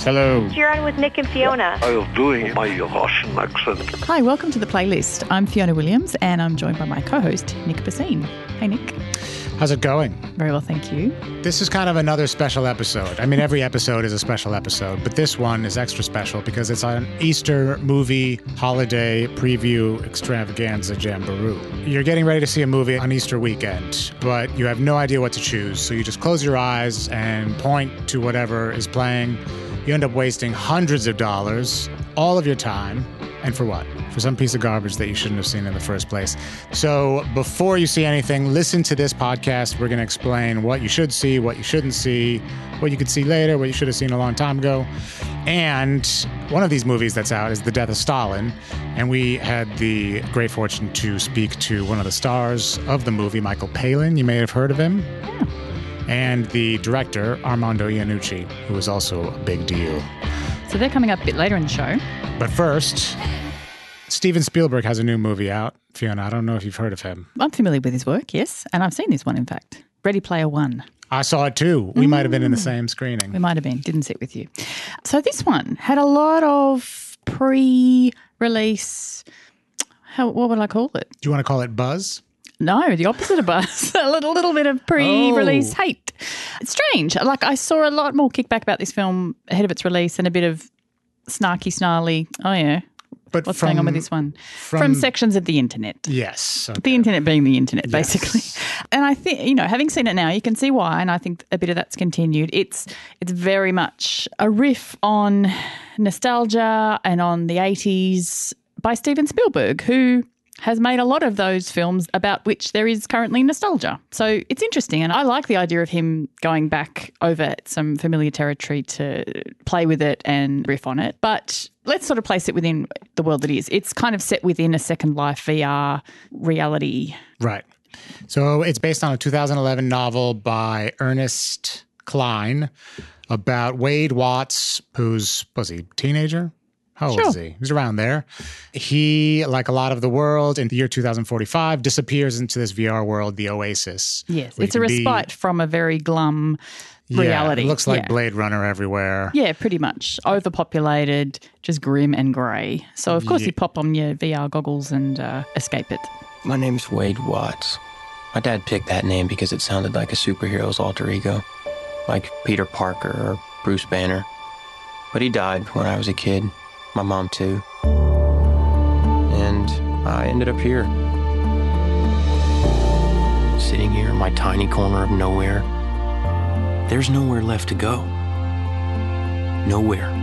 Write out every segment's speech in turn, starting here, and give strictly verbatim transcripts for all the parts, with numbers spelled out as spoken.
Hello. You're on with Nick and Fiona. I was doing my Russian accent. Hi, welcome to The Playlist. I'm Fiona Williams and I'm joined by my co-host, Nick Bassine. Hey, Nick. How's it going? Very well, thank you. This is kind of another special episode. I mean, every episode is a special episode, but this one is extra special because it's an Easter movie holiday preview extravaganza jamboree. You're getting ready to see a movie on Easter weekend, but you have no idea what to choose, so you just close your eyes and point to whatever is playing. You end up wasting hundreds of dollars, all of your time, and for what? For some piece of garbage that you shouldn't have seen in the first place. So before you see anything, listen to this podcast. We're going to explain what you should see, what you shouldn't see, what you could see later, what you should have seen a long time ago. And one of these movies that's out is The Death of Stalin. And we had the great fortune to speak to one of the stars of the movie, Michael Palin. You may have heard of him. Yeah. And the director, Armando Iannucci, who is also a big deal. So they're coming up a bit later in the show. But first, Steven Spielberg has a new movie out. Fiona, I don't know if you've heard of him. I'm familiar with his work, yes. And I've seen this one, in fact. Ready Player One. I saw it too. We mm. might have been in the same screening. We might have been. Didn't sit with you. So this one had a lot of pre-release, how, what would I call it? Do you want to call it buzz? No, the opposite of buzz. a little, little bit of pre-release oh. hate. It's strange. Like, I saw a lot more kickback about this film ahead of its release and a bit of snarky, snarly, oh yeah, but what's from, going on with this one? From, from sections of the internet. Yes. Okay. The internet being the internet, basically. Yes. And I think, you know, having seen it now, you can see why, and I think a bit of that's continued. It's it's very much a riff on nostalgia and on the eighties by Steven Spielberg, who has made a lot of those films about which there is currently nostalgia. So it's interesting, and I like the idea of him going back over some familiar territory to play with it and riff on it. But let's sort of place it within the world that is. It's kind of set within a Second Life V R reality. Right. So it's based on a two thousand eleven novel by Ernest Cline about Wade Watts, who's, was he, teenager? How old sure. is he? He's around there. He, like a lot of the world, in the year two thousand forty-five, disappears into this V R world, the Oasis. Yes, it's a respite be, from a very glum yeah, reality. It looks like yeah. Blade Runner everywhere. Yeah, pretty much. Overpopulated, just grim and grey. So, of course, yeah. you pop on your V R goggles and uh, escape it. My name's Wade Watts. My dad picked that name because it sounded like a superhero's alter ego, like Peter Parker or Bruce Banner. But he died when I was a kid. My mom, too. And I ended up here. Sitting here in my tiny corner of nowhere. There's nowhere left to go. Nowhere.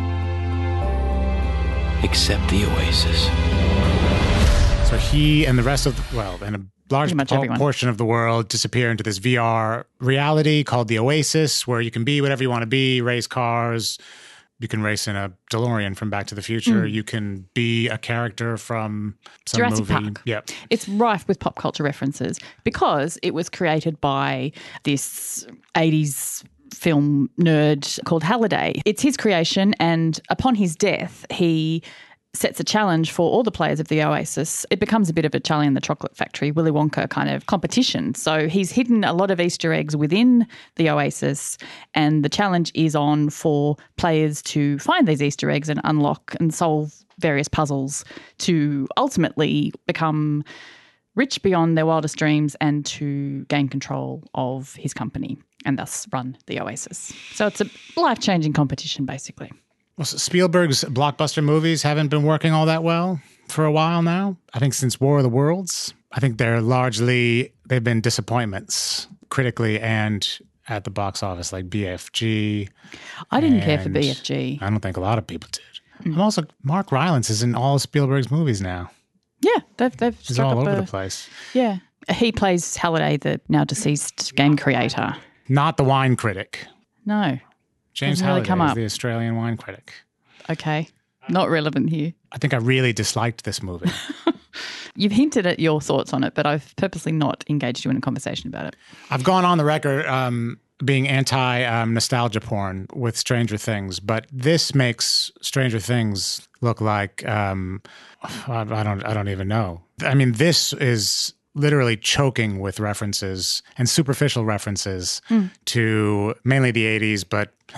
Except the Oasis. So he and the rest of, the, well, and a large po- portion of the world disappear into this V R reality called the Oasis, where you can be whatever you want to be, race cars. You can race in a DeLorean from Back to the Future. Mm. You can be a character from some Jurassic movie. Park. Yep. It's rife with pop culture references because it was created by this eighties film nerd called Halliday. It's his creation, and upon his death, he sets a challenge for all the players of the Oasis. It becomes a bit of a Charlie and the Chocolate Factory, Willy Wonka kind of competition. So he's hidden a lot of Easter eggs within the Oasis, and the challenge is on for players to find these Easter eggs and unlock and solve various puzzles to ultimately become rich beyond their wildest dreams and to gain control of his company and thus run the Oasis. So it's a life-changing competition, basically. Well, so Spielberg's blockbuster movies haven't been working all that well for a while now. I think since War of the Worlds, I think they're largely, they've been disappointments critically and at the box office, like B F G. I didn't care for B F G. I don't think a lot of people did. Mm. And also, Mark Rylance is in all of Spielberg's movies now. Yeah, they've they've He's all over a, the place. Yeah, he plays Halliday, the now deceased game creator. Not the wine critic. No. James Doesn't really Halliday come is up. the Australian wine critic. Okay, not relevant here. I think I really disliked this movie. You've hinted at your thoughts on it, but I've purposely not engaged you in a conversation about it. I've gone on the record um, being anti-nostalgia um, porn with Stranger Things, but this makes Stranger Things look like um, I, I don't I don't even know. I mean, this is literally choking with references and superficial references mm. to mainly the eighties, but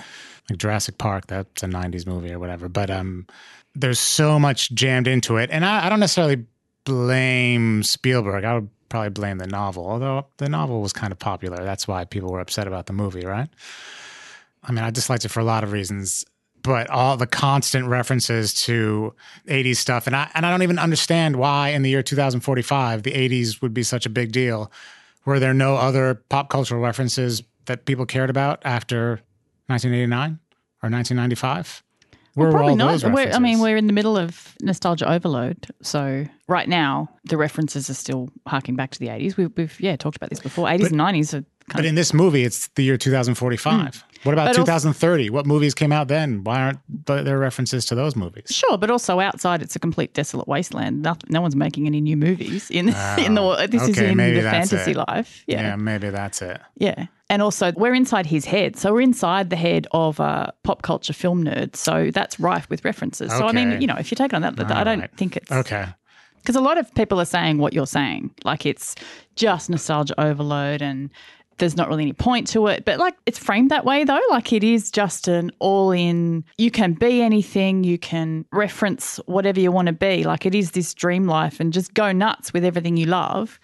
like Jurassic Park, that's a nineties movie or whatever. But um, there's so much jammed into it. And I, I don't necessarily blame Spielberg. I would probably blame the novel, although the novel was kind of popular. That's why people were upset about the movie, right? I mean, I disliked it for a lot of reasons, but all the constant references to eighties stuff. And I, and I don't even understand why in the year two thousand forty-five, the eighties would be such a big deal. Were there no other pop cultural references that people cared about after nineteen eighty-nine or nineteen ninety-five? Where Well, were probably all not. those We're, references? I mean, we're in the middle of nostalgia overload. So right now, the references are still harking back to the eighties. We've, we've yeah, talked about this before. eighties But- and nineties are But kind in this movie, it's the year two thousand forty-five. Mm. What about But also- two thousand thirty? What movies came out then? Why aren't th- there references to those movies? of... Sure, but also outside, it's a complete desolate wasteland. No, no one's making any new movies. In, in the This is okay, in maybe the that's fantasy it. life. Yeah. Yeah. maybe that's it. Yeah. And also, we're inside his head. So we're inside the head of a pop culture film nerd. So that's rife with references. So, I mean, Okay. you know, if you take it on that, I All don't right. think it's... Okay. Because a lot of people are saying what you're saying. Like, it's just nostalgia overload and there's not really any point to it. But, like, it's framed that way, though. Like, it is just an all-in, you can be anything, you can reference whatever you want to be. Like, it is this dream life and just go nuts with everything you love.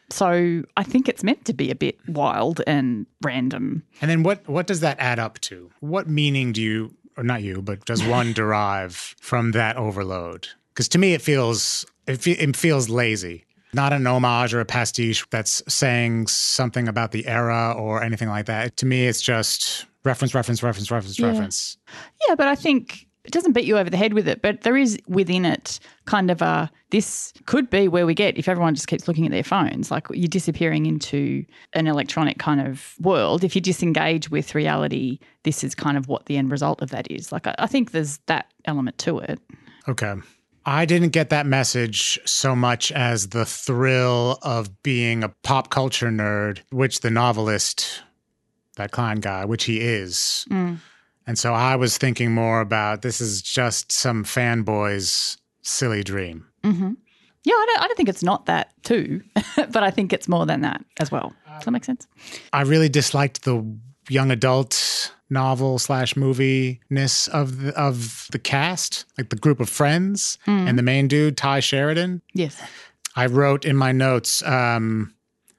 So I think it's meant to be a bit wild and random. And then what, what does that add up to? What meaning do you, or not you, but does one derive from that overload? Because to me, it feels it, fe- it feels lazy. Not an homage or a pastiche that's saying something about the era or anything like that. To me, it's just reference, reference, reference, reference, Yeah. reference. Yeah, but I think it doesn't beat you over the head with it, but there is within it kind of a, this could be where we get if everyone just keeps looking at their phones, like you're disappearing into an electronic kind of world. If you disengage with reality, this is kind of what the end result of that is. Like, I, I think there's that element to it. Okay. I didn't get that message so much as the thrill of being a pop culture nerd, which the novelist, that Klein guy, which he is. Mm. And so I was thinking more about this is just some fanboy's silly dream. Mm-hmm. Yeah, I don't, I don't think it's not that too, but I think it's more than that as well. Does that make sense? I really disliked the young adult novel slash movie-ness of the, of the cast, like the group of friends Mm. and the main dude, Ty Sheridan. Yes. I wrote in my notes, um,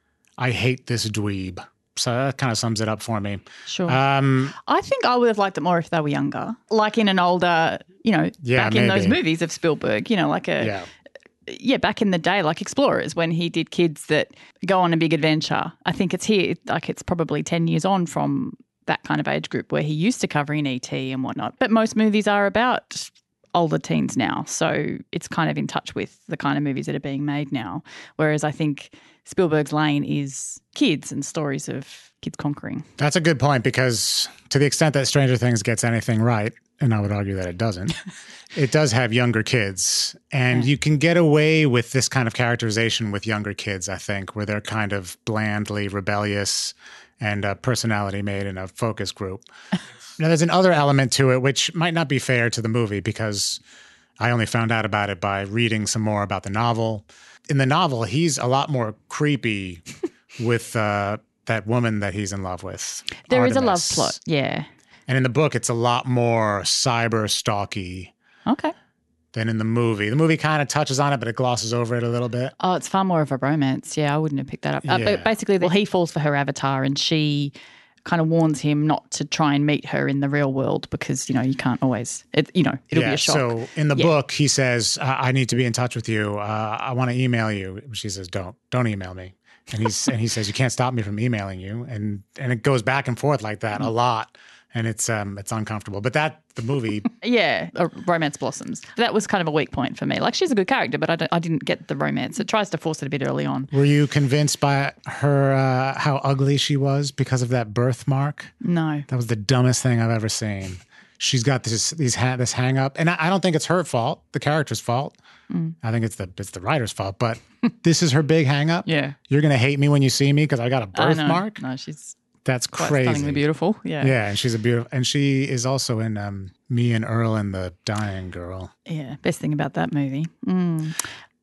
I hate this dweeb. So that kind of sums it up for me. Sure. Um, I think I would have liked it more if they were younger, like in an older, you know, Yeah, back in those maybe. movies of Spielberg, you know, like a, yeah. yeah, back in the day, like Explorers, when he did kids that go on a big adventure. I think it's here, like it's probably ten years on from that kind of age group where he used to cover in E T and whatnot. But most movies are about older teens now. So it's kind of in touch with the kind of movies that are being made now. Whereas I think Spielberg's lane is kids and stories of kids conquering. That's a good point because to the extent that Stranger Things gets anything right, and I would argue that it doesn't, it does have younger kids. And Yeah. you can get away with this kind of characterization with younger kids, I think, where they're kind of blandly rebellious and a personality made in a focus group. Now, there's another element to it which might not be fair to the movie because I only found out about it by reading some more about the novel. In the novel, he's a lot more creepy with uh, that woman that he's in love with. There is a love Artemis. plot. Yeah. And in the book, it's a lot more cyber stalky Okay. than in the movie. The movie kind of touches on it, but it glosses over it a little bit. Oh, it's far more of a romance. Yeah, I wouldn't have picked that up. Uh, Yeah. but basically, well, he falls for her avatar and she kind of warns him not to try and meet her in the real world because, you know, you can't always, it, you know, it'll yeah, be a shock. So in the Yeah. book, he says, I-, I need to be in touch with you. Uh, I want to email you. She says, don't, don't email me. And he's and he says, you can't stop me from emailing you. And and it goes back and forth like that a lot. And it's um it's uncomfortable. But that, the movie, Yeah, a romance blossoms. That was kind of a weak point for me. Like, she's a good character, but I, don't, I didn't get the romance. It tries to force it a bit early on. were you convinced by her, uh, how ugly she was because of that birthmark? No. That was the dumbest thing I've ever seen. She's got this these ha- this hang up, and I, I don't think it's her fault, the character's fault. Mm. I think it's the it's the writer's fault. But this is her big hang up. Yeah. You're gonna hate me when you see me because I got a I know. birthmark. No, she's That's quite crazy. stunningly beautiful. Yeah. Yeah, and she's a beautiful, and she is also in um, Me and Earl and the Dying Girl. Yeah. Best thing about that movie. Mm.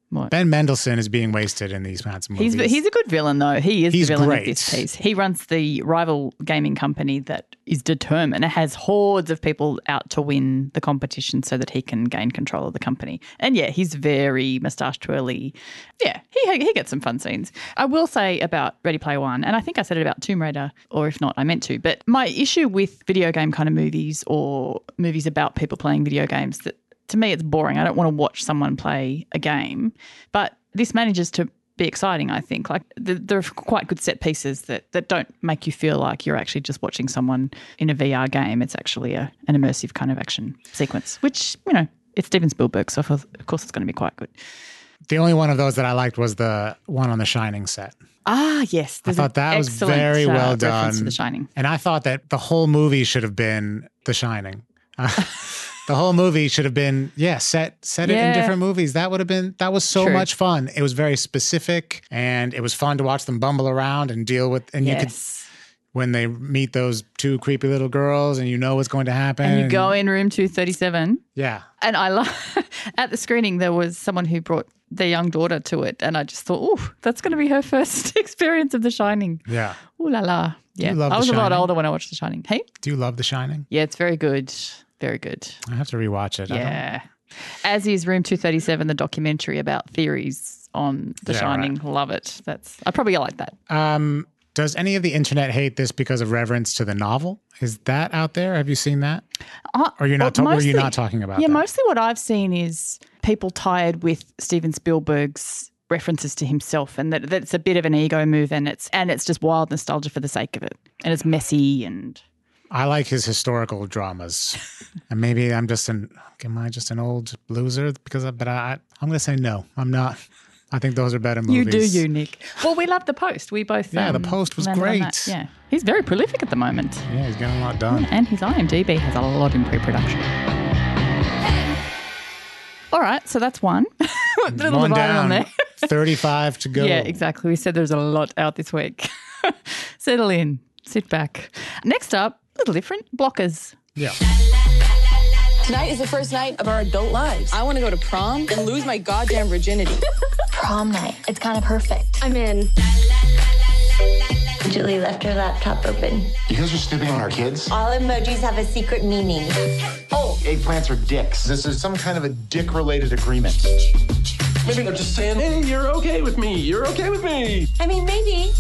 What? Ben Mendelsohn is being wasted in these kinds of movies. He's he's a good villain though. He is He's the villain great. of this piece. He runs the rival gaming company that is determined. It has hordes of people out to win the competition so that he can gain control of the company. And yeah, he's very moustache twirly. Yeah, he he gets some fun scenes. I will say about Ready Player One, and I think I said it about Tomb Raider, or if not, I meant to. But my issue with video game kind of movies or movies about people playing video games, that to me it's boring. I don't want to watch someone play a game, but this manages to be exciting, I think. Like the, there are quite good set pieces that, that don't make you feel like you're actually just watching someone in a V R game. It's actually a, an immersive kind of action sequence, which, you know, it's Steven Spielberg, so of course it's going to be quite good. The only one of those that I liked was the one on the Shining set. Ah, yes. I thought that was very uh, well reference done. to The Shining. And I thought that the whole movie should have been The Shining. Uh, the whole movie should have been, yeah, set set it Yeah. in different movies. That would have been, that was so True. much fun. It was very specific, and it was fun to watch them bumble around and deal with, and you could, Yes. when they meet those two creepy little girls and you know what's going to happen. And you go in room two thirty-seven. Yeah. And I love, at the screening, there was someone who brought their young daughter to it. And I just thought, oh, that's going to be her first experience of The Shining. Yeah. Ooh la la. Yeah. you love I The was a lot Shining? older when I watched The Shining. Hey? Do you love The Shining? Yeah, it's very good. Very good. I have to rewatch it. I don't- Yeah. As is Room two thirty-seven, the documentary about theories on The Yeah, Shining. Love it. That's I probably like that. Um, does any of the internet hate this because of reverence to the novel? Is that out there? Have you seen that? Uh, Or you're not well, ta- were you mostly- not talking about Yeah, that? mostly what I've seen is people tired with Steven Spielberg's references to himself, and that, that it's a bit of an ego move, and it's and it's just wild nostalgia for the sake of it, and it's messy and I like his historical dramas, and maybe I'm just an am I just an old loser because I, but I I'm gonna say no, I'm not. I think those are better movies. you do you, Nick. Well, we love The Post. We both Yeah, The um, Post was landed on great. that. Yeah, he's very prolific at the moment, Yeah, he's getting a lot done. and his I M D B has a lot in pre-production. All right, so that's one. Little One divided down, on there. thirty-five to go. Yeah, exactly. We said there's a lot out this week. Settle in, sit back. Next up, a little different, Blockers. Yeah. Tonight is the first night of our adult lives. I want to go to prom and lose my goddamn virginity. Prom night. It's kind of perfect. I'm in. Julie left her laptop open. You guys are snooping on our kids? All emojis have a secret meaning. Oh, eggplants are dicks. This is some kind of a dick-related agreement. Maybe they're just saying, hey, you're okay with me. You're okay with me. I mean, maybe.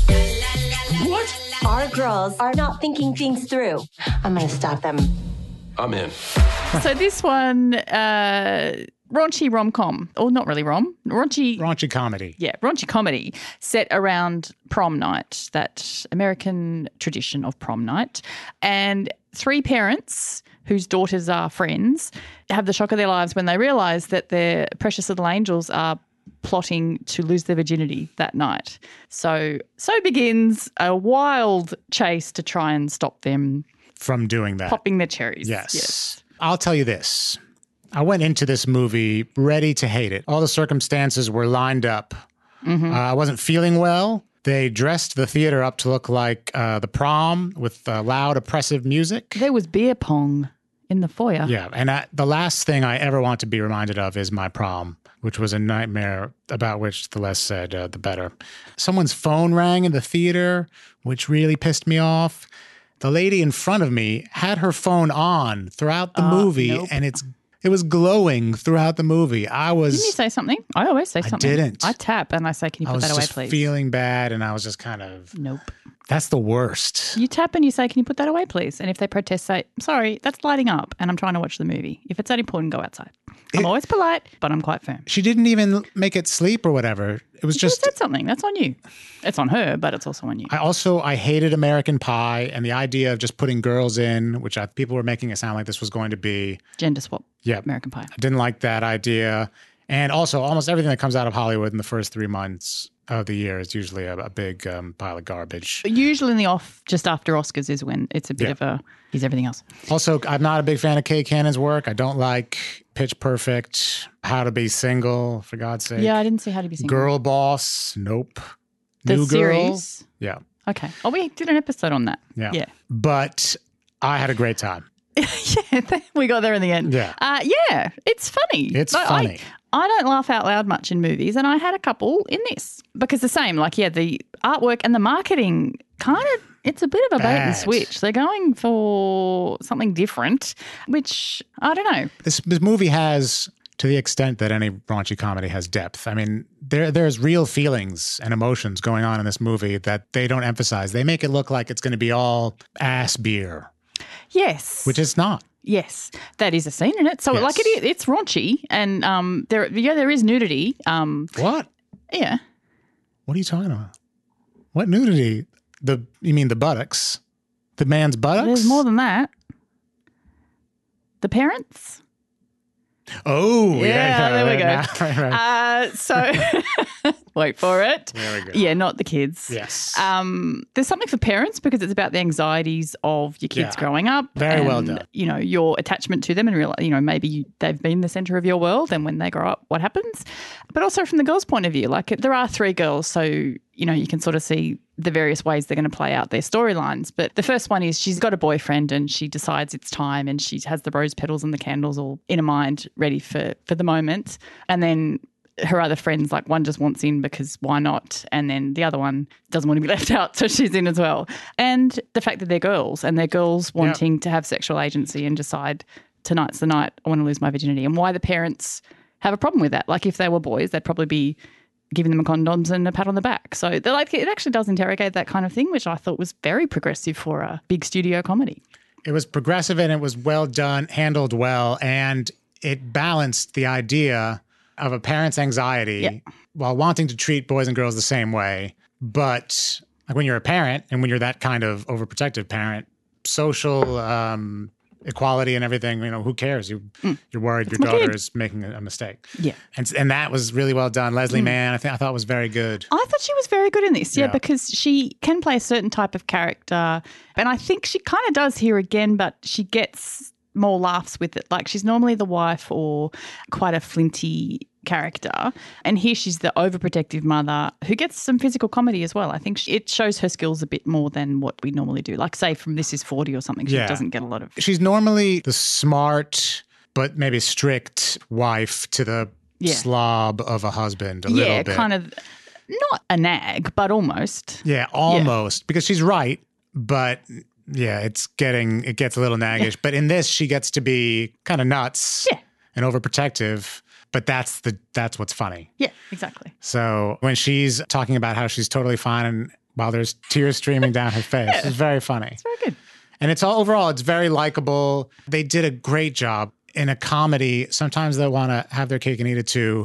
What? Our girls are not thinking things through. I'm going to stop them. I'm in. So this one, uh, raunchy rom-com, or not really rom, raunchy, Raunchy comedy. yeah, raunchy comedy set around prom night, that American tradition of prom night. And three parents whose daughters are friends have the shock of their lives when they realise that their precious little angels are plotting to lose their virginity that night. So, so begins a wild chase to try and stop them From doing that. popping their cherries. Yes. Yes. I'll tell you this. I went into this movie ready to hate it. All the circumstances were lined up. Mm-hmm. Uh, I wasn't feeling well. They dressed the theater up to look like uh, the prom with uh, loud, oppressive music. There was beer pong in the foyer. Yeah, and I, the last thing I ever want to be reminded of is my prom, which was a nightmare about which the less said, uh, the better. Someone's phone rang in the theater, which really pissed me off. The lady in front of me had her phone on throughout the Uh, movie, nope. and it's it was glowing throughout the movie. I was Didn't you say something? I always say something. didn't. I tap and I say, can you I put was that away, just please? feeling bad, and I was just kind of Nope. that's the worst. You tap and you say, can you put that away, please? And if they protest, say, sorry, that's lighting up and I'm trying to watch the movie. If it's that important, go outside. I'm It- always polite, but I'm quite firm. She didn't even make it sleep or whatever. It was You just said something. That's on you. It's on her, but it's also on you. I also I hated American Pie and the idea of just putting girls in, which I, people were making it sound like this was going to be. Gender swap. Yeah, American Pie. I didn't like that idea, and also almost everything that comes out of Hollywood in the first three months of the year is usually a, a big um, pile of garbage. Usually in the off, just after Oscars is when it's a bit Yeah. of a, he's everything else. Also, I'm not a big fan of Kay Cannon's work. I don't like Pitch Perfect, How to Be Single, for God's sake. Yeah, I didn't see How to Be Single. Girl Boss, nope. The New series. Girl, yeah, Okay. Oh, we did an episode on that. yeah, Yeah. But I had a great time. Yeah, we got there in the end. Yeah. Uh, yeah, it's funny. It's Like, I- funny. I don't laugh out loud much in movies, and I had a couple in this because the same, like, yeah, the artwork and the marketing kind of, it's a bit of a bait and Bad. switch. They're going for something different, which I don't know. This this movie has, to the extent that any raunchy comedy has depth. I mean, there there's real feelings and emotions going on in this movie that they don't emphasize. They make it look like it's going to be all ass beer, Yes. which it's not. Yes, that is a scene in it. So, Yes. like, it is, it's raunchy, and um, there, yeah, there is nudity. Um, What? yeah, What are you talking about? What nudity? The you mean the buttocks? The man's buttocks? there's more than that. The parents. Oh, yeah. Yeah, there we right go. now, right, right. Uh, so, wait for it. There we go. Yeah, not the kids. Yes. Um, there's something for parents because it's about the anxieties of your kids Yeah. growing up. Very well and, done. You know, your attachment to them and realize, you know, maybe you, they've been the center of your world, and when they grow up, what happens? But also from the girls' point of view, like there are three girls, so, you know, you can sort of see the various ways they're going to play out their storylines. But the first one is she's got a boyfriend and she decides it's time, and she has the rose petals and the candles all in her mind ready for, for the moment. And then her other friends, like one just wants in because why not? And then the other one doesn't want to be left out, so she's in as well. And the fact that they're girls and they're girls wanting to have sexual agency and decide tonight's the night I want to lose my virginity, and why the parents have a problem with that. Like if they were boys, they'd probably be giving them a condoms and a pat on the back. So they're like, it actually does interrogate that kind of thing, which I thought was very progressive for a big studio comedy. It was progressive and it was well done, handled well, and it balanced the idea of a parent's anxiety Yeah. while wanting to treat boys and girls the same way. But like when you're a parent and when you're that kind of overprotective parent, social um, equality and everything, you know, who cares? You, You're worried It's your my kid. daughter's making a, a mistake. Yeah. And and that was really well done. Leslie Mann, I think I thought was very good. I thought she was very good in this, yeah, Yeah. because she can play a certain type of character. And I think she kind of does here again, but she gets more laughs with it. Like she's normally the wife or quite a flinty character. And here she's the overprotective mother who gets some physical comedy as well. I think she, it shows her skills a bit more than what we normally do. Like say from This Is forty or something, she Yeah. doesn't get a lot of... She's normally the smart but maybe strict wife to the Yeah. slob of a husband a yeah, little bit. kind of not a nag, but almost. Yeah, almost. Because she's right, but yeah, it's getting it gets a little naggish. But in this, she gets to be kind of nuts Yeah. and overprotective. But that's the that's what's funny. Yeah, exactly. So when she's talking about how she's totally fine and while there's tears streaming down her face, it's very funny. It's very good. And it's all overall, it's very likable. They did a great job in a comedy. Sometimes they want to have their cake and eat it too,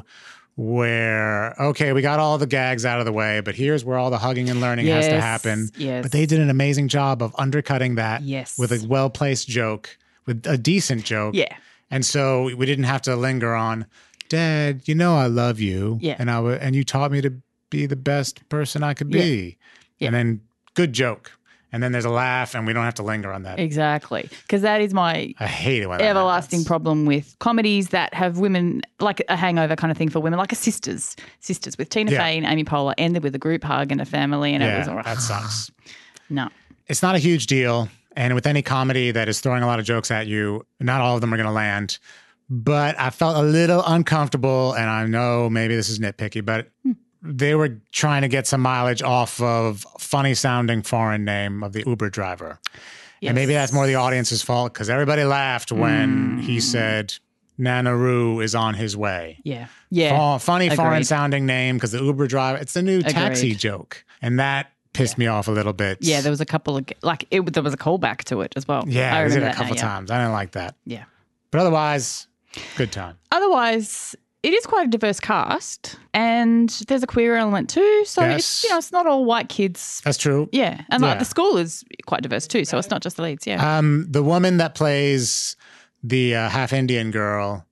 where, okay, we got all the gags out of the way, but here's where all the hugging and learning has to Yes, happen. yes. But they did an amazing job of undercutting that Yes. with a well-placed joke, with a decent joke. Yeah. And so we didn't have to linger on, Dad, you know I love you. Yeah. And I w- and you taught me to be the best person I could be. Yeah. And then good joke. And then there's a laugh and we don't have to linger on that. Exactly. Because that is my I hate it when that everlasting happens. problem with comedies that have women, like a hangover kind of thing for women, like a Sisters. Sisters with Tina Yeah. Fey and Amy Poehler ended with a group hug and a family. And it was Yeah, all right. that sucks. No. It's not a huge deal. And with any comedy that is throwing a lot of jokes at you, not all of them are going to land. But I felt a little uncomfortable, and I know maybe this is nitpicky, but they were trying to get some mileage off of funny sounding foreign name of the Uber driver. Yes. And maybe that's more the audience's fault because everybody laughed when he said Nanaru is on his way. Yeah. Yeah. Fa- funny Agreed. foreign sounding name because the Uber driver, it's the new taxi Agreed. joke. And that pissed me off a little bit. Yeah, there was a couple of, like, it, there was a callback to it as well. Yeah, I I did it remember a that couple now, yeah. times. I didn't like that. Yeah. But otherwise, good time. Otherwise, it is quite a diverse cast, and there's a queer element too. So Yes. it's, you know, it's not all white kids. That's true. Yeah, and like Yeah. the school is quite diverse too. So it's not just the leads. Yeah. Um, the woman that plays the uh, half Indian girl,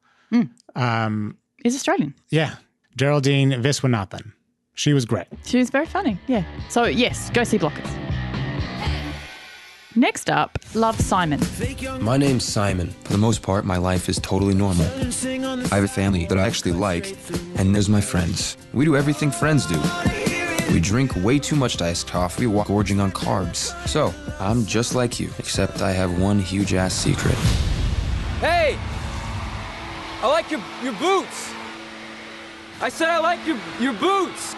um, Is Australian. yeah, Geraldine Viswanathan. She was great. She was very funny. Yeah. So yes, go see Blockers. Next up, Love Simon. My name's Simon. For the most part, my life is totally normal. I have a family that I actually like, and there's my friends. We do everything friends do. We drink way too much iced coffee, walk gorging on carbs. So, I'm just like you, except I have one huge-ass secret. Hey! I like your, your boots. I said I like your, your boots.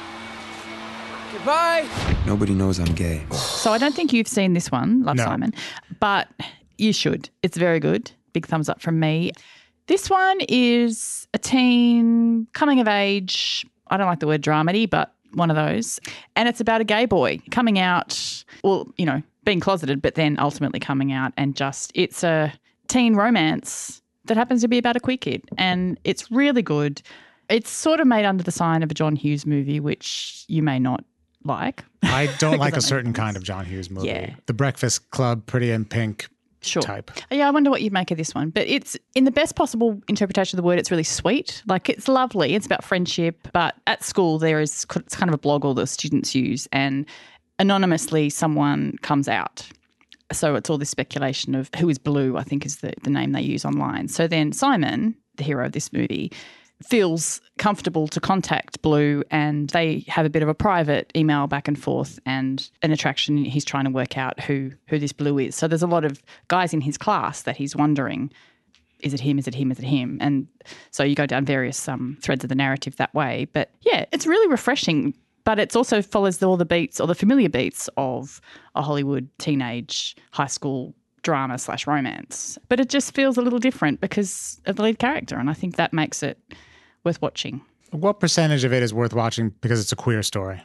Goodbye. Nobody knows I'm gay. So I don't think you've seen this one, Love, No. Simon, but you should. It's very good. Big thumbs up from me. This one is a teen coming of age. I don't like the word dramedy, but one of those. And it's about a gay boy coming out, well, you know, being closeted, but then ultimately coming out, and just it's a teen romance that happens to be about a queer kid. And it's really good. It's sort of made under the sign of a John Hughes movie, which you may not like. I don't like a Because I certain make kind of John Hughes movie. Yeah. The Breakfast Club, Pretty in Pink Sure. type. Yeah, I wonder what you'd make of this one. But it's, in the best possible interpretation of the word, it's really sweet. Like, it's lovely. It's about friendship. But at school, there is, it's kind of a blog all the students use, and anonymously someone comes out. So it's all this speculation of who is Blue, I think is the, the name they use online. So then Simon, the hero of this movie, feels comfortable to contact Blue, and they have a bit of a private email back and forth and an attraction. He's trying to work out who who this Blue is. So there's a lot of guys in his class that he's wondering, is it him, is it him, is it him? And so you go down various um, threads of the narrative that way. But yeah, it's really refreshing, but it also follows all the beats or the familiar beats of a Hollywood teenage high school drama slash romance. But it just feels a little different because of the lead character, and I think that makes it worth watching. What percentage of it is worth watching because it's a queer story?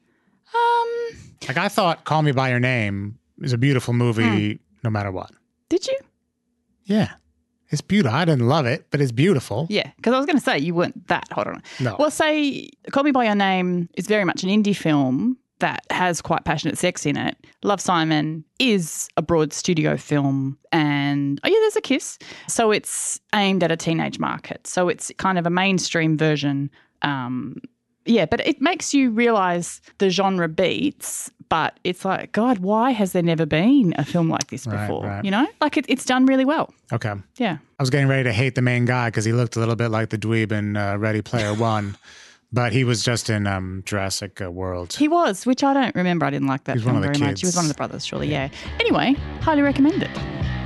Um, Like, I thought Call Me By Your Name is a beautiful movie Hmm. no matter what. Did you? Yeah. It's beautiful. I didn't love it, but it's beautiful. Yeah, because I was going to say you weren't that hot on it. No. Well, say Call Me By Your Name is very much an indie film that has quite passionate sex in it. Love, Simon is a broad studio film, and oh yeah, there's a kiss. So it's aimed at a teenage market. So it's kind of a mainstream version. Um, yeah, but it makes you realise the genre beats, but it's like, God, why has there never been a film like this Right, before? right. You know, like it, it's done really well. Okay. Yeah. I was getting ready to hate the main guy because he looked a little bit like the dweeb in uh, Ready Player One, but he was just in um, Jurassic uh, World. He was, which I don't remember. I didn't like that He was film one of the very much. He was kids. one of the brothers, surely, yeah. Anyway, highly recommend it.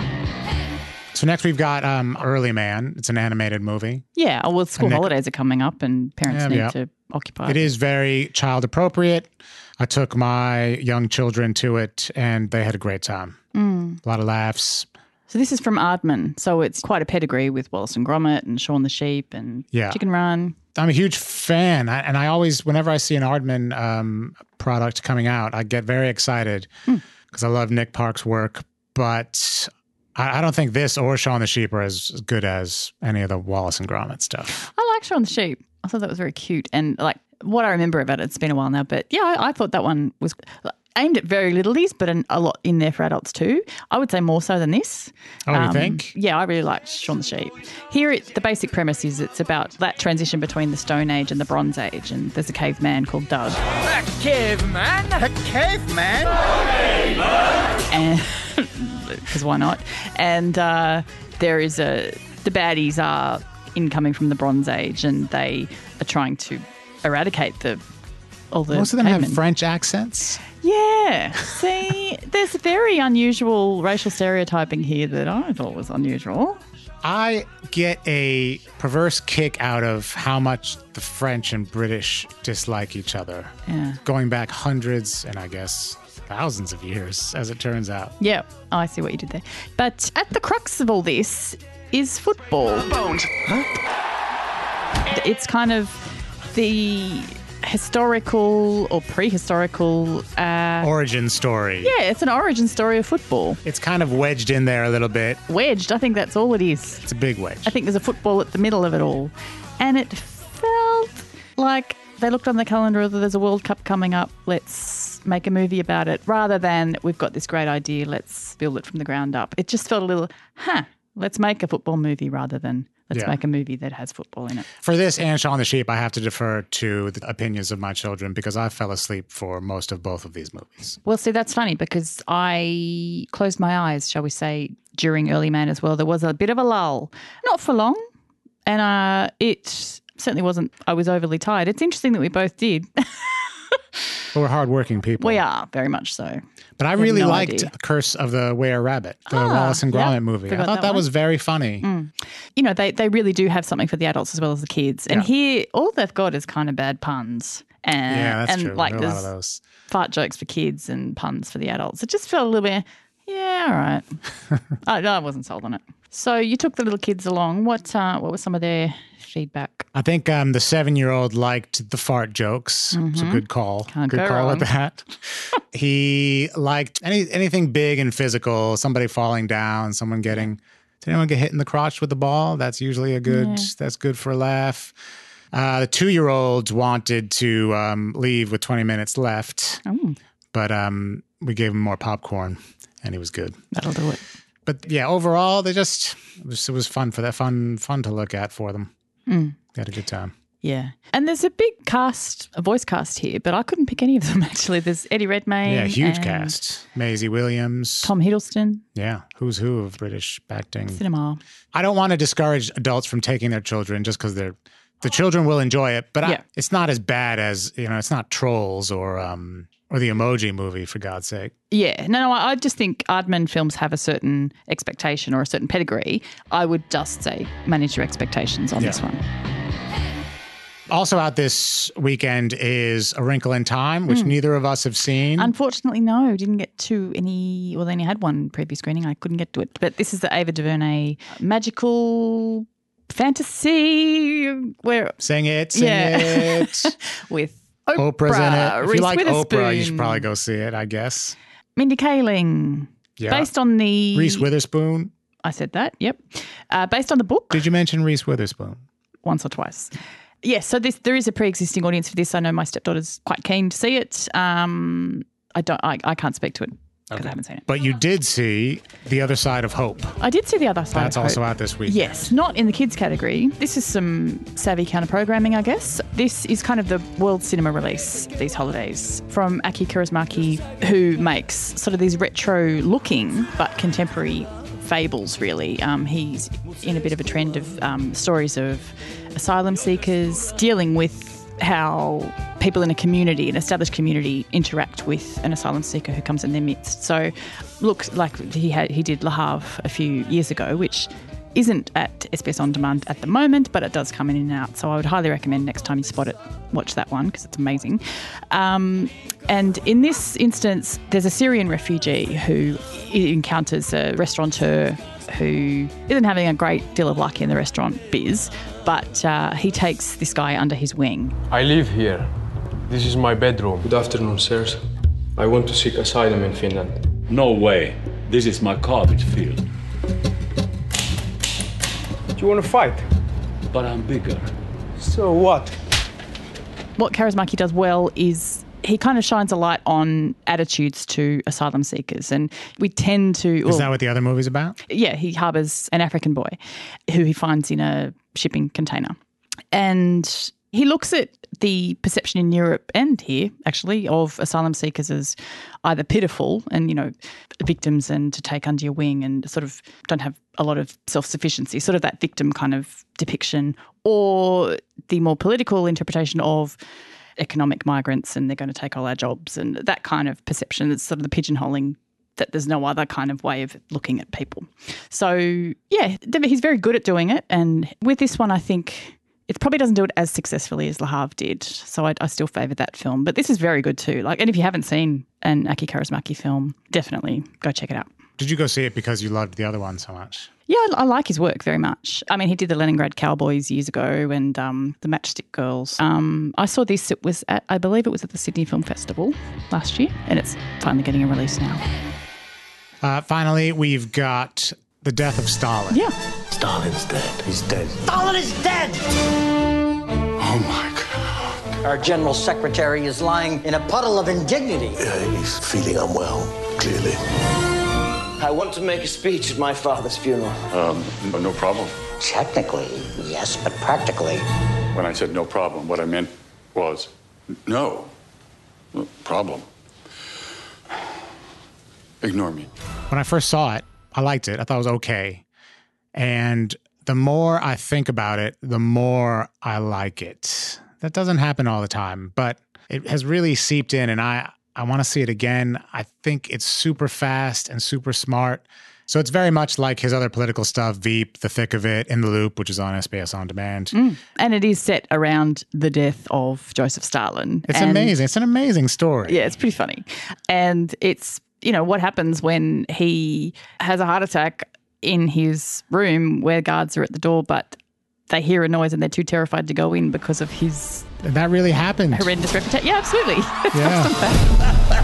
So next we've got um, Early Man. It's an animated movie. Yeah, oh, well, school Nick- holidays are coming up and parents Yeah, need yeah. to occupy. It is very child appropriate. I took my young children to it and they had a great time. Mm. A lot of laughs. So this is from Aardman. So it's quite a pedigree with Wallace and Gromit and Shaun the Sheep and Yeah. Chicken Run. I'm a huge fan, I- and I always, whenever I see an Aardman um, product coming out, I get very excited because I love Nick Park's work. But I, I don't think this or Shaun the Sheep are as good as any of the Wallace and Gromit stuff. I like Shaun the Sheep. I thought that was very cute. And like what I remember about it, it's been a while now, but yeah, I, I thought that one was aimed at very littlies, but an, a lot in there for adults too. I would say more so than this. Oh, you think? Yeah, I really liked Shaun the Sheep. Here, it, the basic premise is it's about that transition between the Stone Age and the Bronze Age, and there's a caveman called Doug. A caveman? A caveman? And because why not? And uh, there is a the baddies are incoming from the Bronze Age, and they are trying to eradicate the all the Most of them cavemen. have French accents. Yeah. See, there's very unusual racial stereotyping here that I thought was unusual. I get a perverse kick out of how much the French and British dislike each other. Yeah. Going back hundreds and I guess thousands of years, as it turns out. Yeah. Oh, I see what you did there. But at the crux of all this is football. Bones. It's kind of the historical or prehistorical uh, Origin story. yeah, it's an origin story of football. It's kind of wedged in there a little bit. Wedged, I think that's all it is. It's a big wedge. I think there's a football at the middle of it all. And it felt like they looked on the calendar that there's a World Cup coming up, let's make a movie about it, rather than we've got this great idea, let's build it from the ground up. It just felt a little, huh, let's make a football movie rather than let's Yeah. make a movie that has football in it. For this and Shaun the Sheep, I have to defer to the opinions of my children because I fell asleep for most of both of these movies. Well, see, that's funny because I closed my eyes, shall we say, during Early Man as well. There was a bit of a lull, not for long, and uh, it certainly wasn't, I was overly tired. It's interesting that we both did. We're hardworking people. We are, very much so. But I have really no liked idea. Curse of the Were Rabbit, the Ah, Wallace and Gromit yeah, movie. I forgot thought that that, one. was very funny. Mm. You know, they, they really do have something for the adults as well as the kids. And Yeah. here, all they've got is kind of bad puns. And, Yeah, that's and true. like There are a lot there's of those. fart jokes for kids and puns for the adults. It just felt a little bit, yeah, all right. I, I wasn't sold on it. So you took the little kids along. What uh, what was some of their feedback? I think um, the seven-year-old liked the fart jokes. It's a Mhm. good call. Can't good go call wrong. with that. He liked any anything big and physical. Somebody falling down. Someone getting. Did anyone get hit in the crotch with the ball? That's usually a good. Yeah. That's good for a laugh. Uh, the two-year-olds wanted to um, leave with twenty minutes left, Oh, but um, we gave him more popcorn, and he was good. that'll do it. But yeah, overall, they just it was, it was fun for that fun fun to look at for them. Mm. They had a good time. Yeah. And there's a big cast, a voice cast here, but I couldn't pick any of them actually. There's Eddie Redmayne. Yeah, huge and cast. Maisie Williams. Tom Hiddleston, Yeah, who's who of British acting. cinema. I don't want to discourage adults from taking their children just because they're the children will enjoy it, but Yeah. I, it's not as bad as you know. It's not Trolls or um or the Emoji Movie, for God's sake. Yeah. No, no, I I just think Aardman films have a certain expectation or a certain pedigree. I would just say manage your expectations on Yeah. this one. Also out this weekend is A Wrinkle in Time, which Mm. neither of us have seen. Unfortunately, no, didn't get to any. Well, they only had one preview screening. I couldn't get to it. But this is the Ava DuVernay magical fantasy where Sing it, sing Yeah. it. with Oprah, Oprah's in it. If Reese you like Oprah, you Witherspoon, should probably go see it, I guess. Mindy Kaling. Yeah. Based on the Reese Witherspoon. I said that. Yep. Uh, based on the book. Did you mention Reese Witherspoon? Once or twice. Yes, so this there is a pre-existing audience for this. I know my stepdaughter's quite keen to see it. Um, I don't. I, I can't speak to it because I haven't seen it. But you did see The Other Side of Hope. I did see the other side. That's of also Hope. out this week. Yes, not in the kids category. This is some savvy counter-programming, I guess. This is kind of the world cinema release these holidays from Aki Kaurismäki, who makes sort of these retro-looking but contemporary fables, really. Um, he's in a bit of a trend of um, stories of asylum seekers dealing with how people in a community, an established community, interact with an asylum seeker who comes in their midst. So, look, like he had, he did Le Havre a few years ago, which isn't at S B S On Demand at the moment, but it does come in and out. So I would highly recommend next time you spot it, watch that one because it's amazing. Um, and in this instance, there's a Syrian refugee who encounters a restaurateur who isn't having a great deal of luck in the restaurant biz, but uh, he takes this guy under his wing. I live here. This is my bedroom. Good afternoon, sirs. I want to seek asylum in Finland. No way. This is my carpet field. Do you want to fight? But I'm bigger. So what? What Kaurismäki does well is he kind of shines a light on attitudes to asylum seekers. And we tend to... Is well, that what the other movie's about? Yeah, he harbours an African boy who he finds in a shipping container. And he looks at the perception in Europe and here, actually, of asylum seekers as either pitiful and, you know, victims and to take under your wing and sort of don't have a lot of self-sufficiency, sort of that victim kind of depiction, or the more political interpretation of economic migrants and they're going to take all our jobs and that kind of perception. It's sort of the pigeonholing that there's no other kind of way of looking at people. So, yeah, he's very good at doing it. And with this one, I think it probably doesn't do it as successfully as Le Havre did. So I, I still favour that film. But this is very good too. Like, and if you haven't seen an Aki Kaurismäki film, definitely go check it out. Did you go see it because you loved the other one so much? Yeah, I, I like his work very much. I mean, he did the Leningrad Cowboys years ago and um, the Matchstick Girls. Um, I saw this, it was at, I believe it was at the Sydney Film Festival last year, and it's finally getting a release now. Uh, finally, we've got The Death of Stalin. Yeah. Stalin's dead. He's dead. Stalin is dead! Oh my God. Our general secretary is lying in a puddle of indignity. Yeah, he's feeling unwell, clearly. I want to make a speech at my father's funeral. Um, no problem. Technically, yes, but practically. When I said no problem, what I meant was no problem. Ignore me. When I first saw it, I liked it. I thought it was okay. And the more I think about it, the more I like it. That doesn't happen all the time, but it has really seeped in, and I, I want to see it again. I think it's super fast and super smart. So it's very much like his other political stuff, Veep, The Thick of It, In the Loop, which is on S B S On Demand. Mm. And it is set around the death of Joseph Stalin. It's and amazing. It's an amazing story. Yeah, it's pretty funny. And it's, you know, what happens when he has a heart attack in his room where guards are at the door, but they hear a noise and they're too terrified to go in because of his... And that really happened. Horrendous reputation. Yeah, absolutely. Yeah.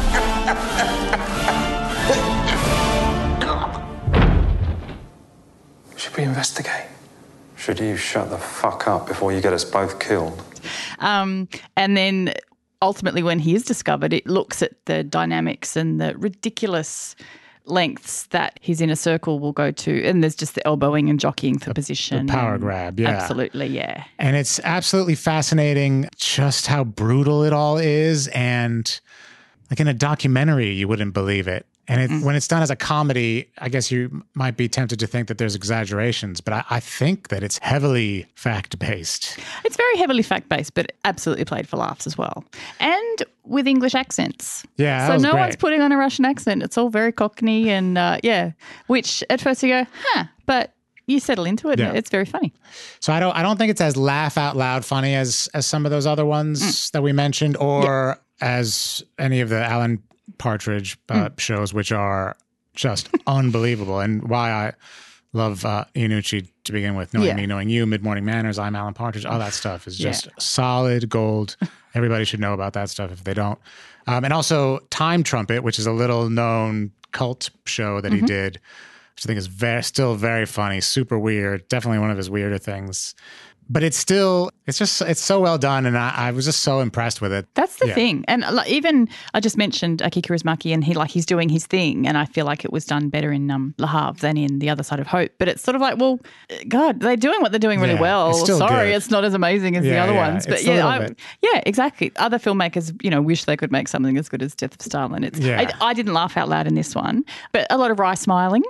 Should we investigate? Should you shut the fuck up before you get us both killed? Um, and then ultimately when he is discovered, it looks at the dynamics and the ridiculous lengths that his inner circle will go to. And there's just the elbowing and jockeying for the, position. The power and grab, yeah. Absolutely, yeah. And it's absolutely fascinating just how brutal it all is. And like in a documentary, you wouldn't believe it. And it, mm. when it's done as a comedy, I guess you might be tempted to think that there's exaggerations, but I, I think that it's heavily fact-based. It's very heavily fact-based, but absolutely played for laughs as well. And with English accents. Yeah, that So was no great. one's putting on a Russian accent. It's all very Cockney and, uh, yeah, which at first you go, huh, but you settle into it Yeah. and it's very funny. So I don't I don't think it's as laugh out loud funny as as some of those other ones mm. that we mentioned, or yeah. as any of the Alan Partridge uh, mm. shows, which are just unbelievable, and why I love uh, Iannucci to begin with. Knowing Yeah. me, knowing you, Mid Morning Manners, I'm Alan Partridge. All that stuff is just Yeah. solid gold. Everybody should know about that stuff if they don't. Um, and also Time Trumpet, which is a little known cult show that Mm-hmm. he did, which I think is very, still very funny, super weird. Definitely one of his weirder things. But it's still, it's just, it's so well done. And I, I was just so impressed with it. That's the Yeah. thing. And like, even, I just mentioned Aki Kaurismäki and he like, he's doing his thing. And I feel like it was done better in um, Le Havre than in The Other Side of Hope. But it's sort of like, well, God, they're doing what they're doing really Yeah, well. it's still Sorry, good. it's not as amazing as the Yeah, other yeah, ones. But it's a yeah, little I, bit. yeah, exactly. Other filmmakers, you know, wish they could make something as good as Death of Stalin. It's, Yeah. I, I didn't laugh out loud in this one, but a lot of wry smiling.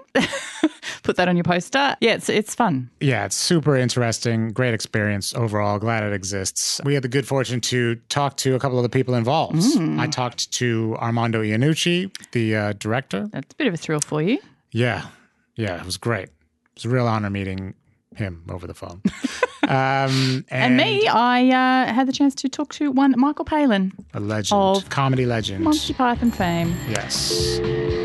Put that on your poster. Yeah, it's it's fun. Yeah, it's super interesting. Great experience overall. Glad it exists. We had the good fortune to talk to a couple of the people involved. Mm. I talked to Armando Iannucci, the uh, director. That's a bit of a thrill for you. Yeah. Yeah, it was great. It was a real honor meeting him over the phone. um, and, And, me, I uh, had the chance to talk to one Michael Palin. A legend. Of comedy legend. Monty Python fame. Yes.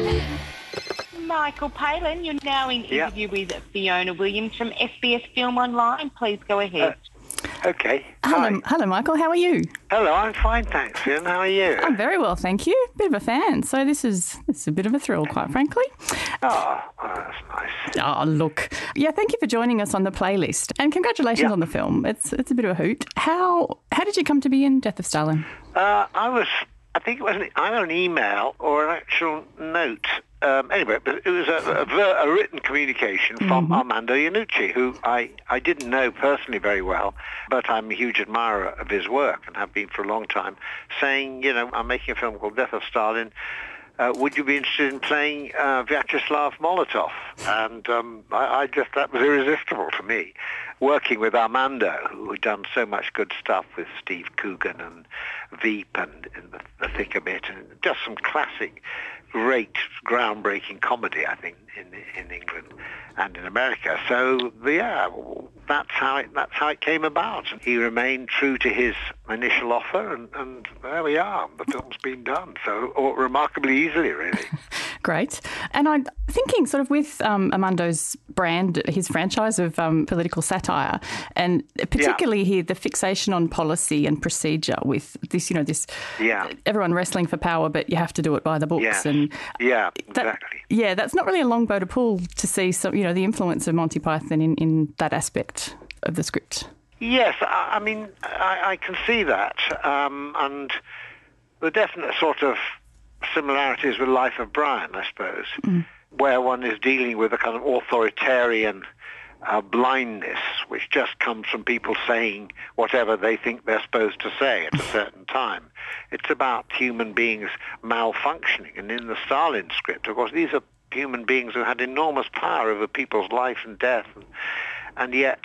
Michael Palin, you're now in Yeah. interview with Fiona Williams from S B S Film Online. Please go ahead. Okay. Hello, hello, Michael. How are you? Hello, I'm fine, thanks, Fiona. How are you? I'm very well, thank you. Bit of a fan, so this is this is a bit of a thrill, quite frankly. Oh, oh, that's nice. Oh, look. Yeah, thank you for joining us on the playlist, and congratulations Yeah. on the film. It's it's a bit of a hoot. How how did you come to be in Death of Stalin? Uh, I was, I think it was an, either an email or an actual note. Um, anyway, it was a, a, ver- a written communication from Mm-hmm. Armando Iannucci, who I, I didn't know personally very well, but I'm a huge admirer of his work and have been for a long time, saying, you know, I'm making a film called Death of Stalin. Uh, would you be interested in playing uh, Vyacheslav Molotov? And um, I, I just, that was irresistible to me. Working with Armando, who had done so much good stuff with Steve Coogan and Veep and, and the, the Thick of It, and just some classic, great, groundbreaking comedy, I think, in in England and in America. So yeah, that's how it that's how it came about. And he remained true to his initial offer, and, and there we are. The film's been done so or remarkably easily, really. Great. And I'm thinking sort of with um, Armando's brand, his franchise of um, political satire, and particularly here the fixation on policy and procedure with this, you know, this Yeah. everyone wrestling for power, but you have to do it by the books. Yes. And Yeah, that, exactly. yeah, that's not really a long bow to pull to see some, you know, the influence of Monty Python in, in that aspect of the script. Yes, I, I mean, I, I can see that, um, and the definite sort of similarities with Life of Brian, I suppose, Mm. where one is dealing with a kind of authoritarian uh, blindness, which just comes from people saying whatever they think they're supposed to say at a certain time. It's about human beings malfunctioning, and in the Stalin script, of course, these are human beings who had enormous power over people's life and death, and, and yet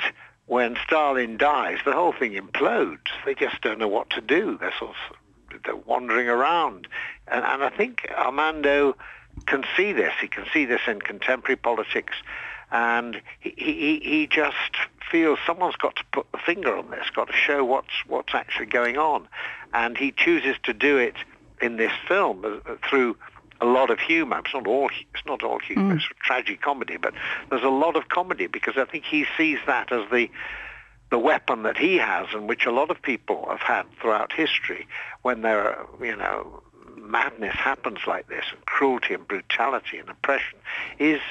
when Stalin dies, the whole thing implodes. They just don't know what to do. They're sort of they're wandering around. And, and I think Armando can see this. He can see this in contemporary politics. And he, he, he just feels someone's got to put the finger on this, got to show what's, what's actually going on. And he chooses to do it in this film uh, through a lot of humour. It's not all, it's not all humour, mm. it's a tragic comedy, but there's a lot of comedy because I think he sees that as the the weapon that he has and which a lot of people have had throughout history when there are, you know, madness happens like this and cruelty and brutality and oppression, is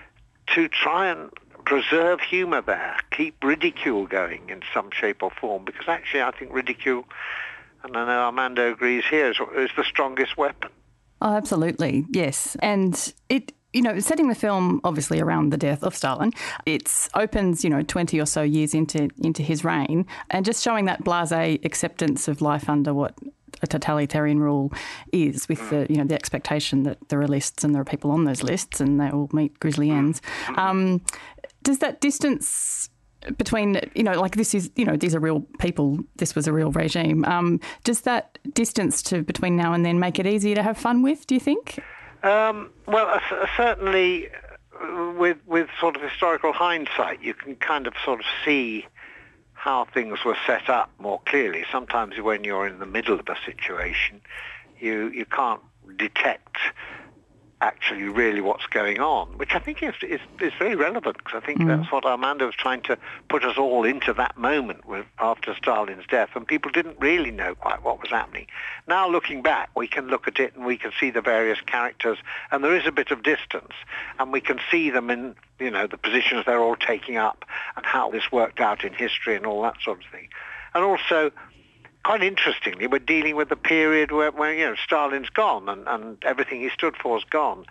to try and preserve humour there, keep ridicule going in some shape or form, because actually I think ridicule, and I know Armando agrees here, is, is the strongest weapon. Oh, absolutely, yes. And it, you know, setting the film obviously around the death of Stalin, it opens, you know, twenty or so years into into his reign, and just showing that blasé acceptance of life under what a totalitarian rule is, with the, you know, the expectation that there are lists and there are people on those lists and they all meet grisly ends. Um, does that distance between, you know, like this is, you know, these are real people, this was a real regime, um, does that distance to between now and then make it easier to have fun with, do you think? Um, well, uh, certainly uh, with with sort of historical hindsight, you can kind of sort of see how things were set up more clearly. Sometimes when you're in the middle of a situation, you you can't detect actually really what's going on, which I think is is, is very relevant, because I think mm. that's what Armando was trying to put us all into that moment with, after Stalin's death, and people didn't really know quite what was happening. Now looking back, we can look at it and we can see the various characters, and there is a bit of distance, and we can see them in, you know, the positions they're all taking up and how this worked out in history and all that sort of thing. And also, quite interestingly, we're dealing with the period where, where you know, Stalin's gone and, and everything he stood for is gone.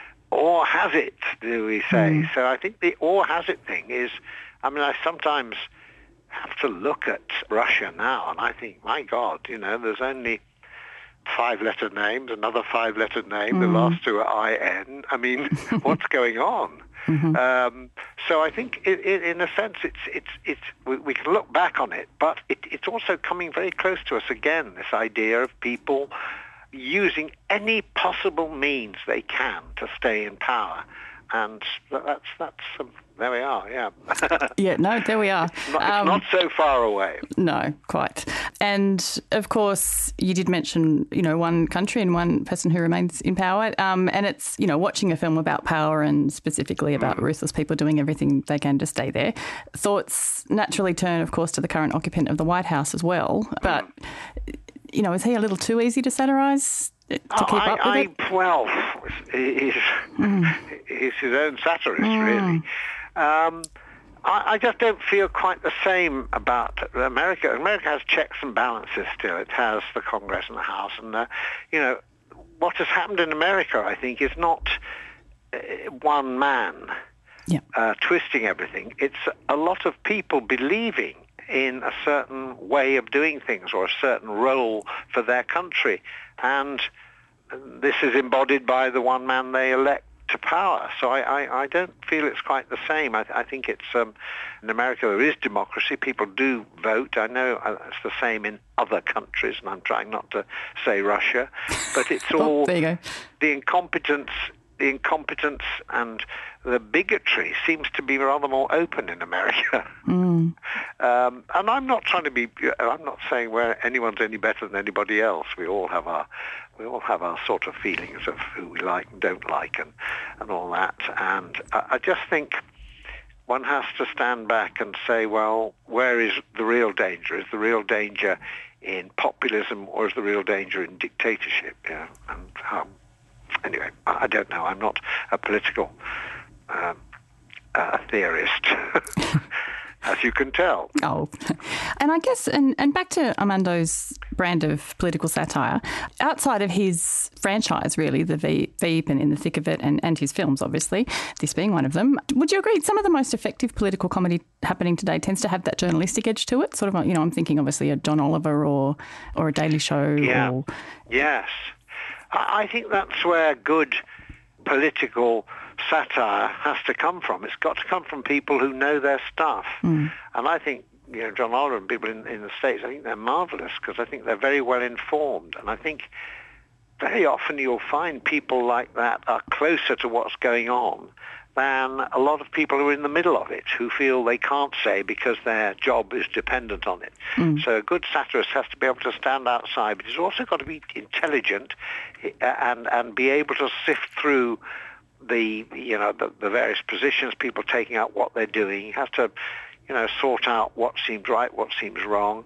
Or has it, do we say? Mm. So I think the or has it thing is, I mean, I sometimes have to look at Russia now and I think, my God, you know, there's only five-letter names, another five-letter name, mm. the last two are I N. I mean, what's going on? Mm-hmm. Um, so I think, it, it, in a sense, it's it's it's we, we can look back on it, but it, it's also coming very close to us again. This idea of people using any possible means they can to stay in power, and that's that's um, there we are. Yeah. Yeah. No, there we are. It's, not, it's um, not so far away. No, quite. And of course, you did mention, you know, one country and one person who remains in power. Um, and it's, you know, watching a film about power and specifically about mm. ruthless people doing everything they can to stay there. Thoughts naturally turn, of course, to the current occupant of the White House as well. But, mm. you know, is he a little too easy to satirise? To oh, keep I, up with I, it? Well, he's, mm. he's his own satirist, mm. really. Um, I, I just don't feel quite the same about America. America has checks and balances still. It has the Congress and the House. And, uh, you know, what has happened in America, I think, is not uh, one man yeah. uh, twisting everything. It's a lot of people believing in a certain way of doing things or a certain role for their country. And this is embodied by the one man they elect to power. So I, I, I don't feel it's quite the same. I, I think it's, um, in America there is democracy. People do vote. I know it's the same in other countries, and I'm trying not to say Russia, but it's all oh, there you go. the incompetence the incompetence and the bigotry seems to be rather more open in America. Mm. Um, and I'm not trying to be, I'm not saying where anyone's any better than anybody else. We all have our, we all have our sort of feelings of who we like and don't like and, and all that. And I, I just think one has to stand back and say, well, where is the real danger? Is the real danger in populism or is the real danger in dictatorship? Yeah, and how, Anyway, I don't know. I'm not a political um, uh, theorist, as you can tell. Oh, and I guess, and, and back to Armando's brand of political satire, outside of his franchise, really, the V E P and In the Thick of It, and, and his films, obviously, this being one of them, would you agree some of the most effective political comedy happening today tends to have that journalistic edge to it? Sort of, you know, I'm thinking obviously a John Oliver or, or a Daily Show. Yeah. Or... Yes. I think that's where good political satire has to come from. It's got to come from people who know their stuff. Mm. And I think, you know, John Oliver and people in, in the States, I think they're marvelous because I think they're very well informed. And I think very often you'll find people like that are closer to what's going on than a lot of people who are in the middle of it, who feel they can't say because their job is dependent on it. Mm. So a good satirist has to be able to stand outside, but he's also got to be intelligent and and be able to sift through the you know the, the various positions, people taking out what they're doing. He has to you know sort out what seems right, what seems wrong.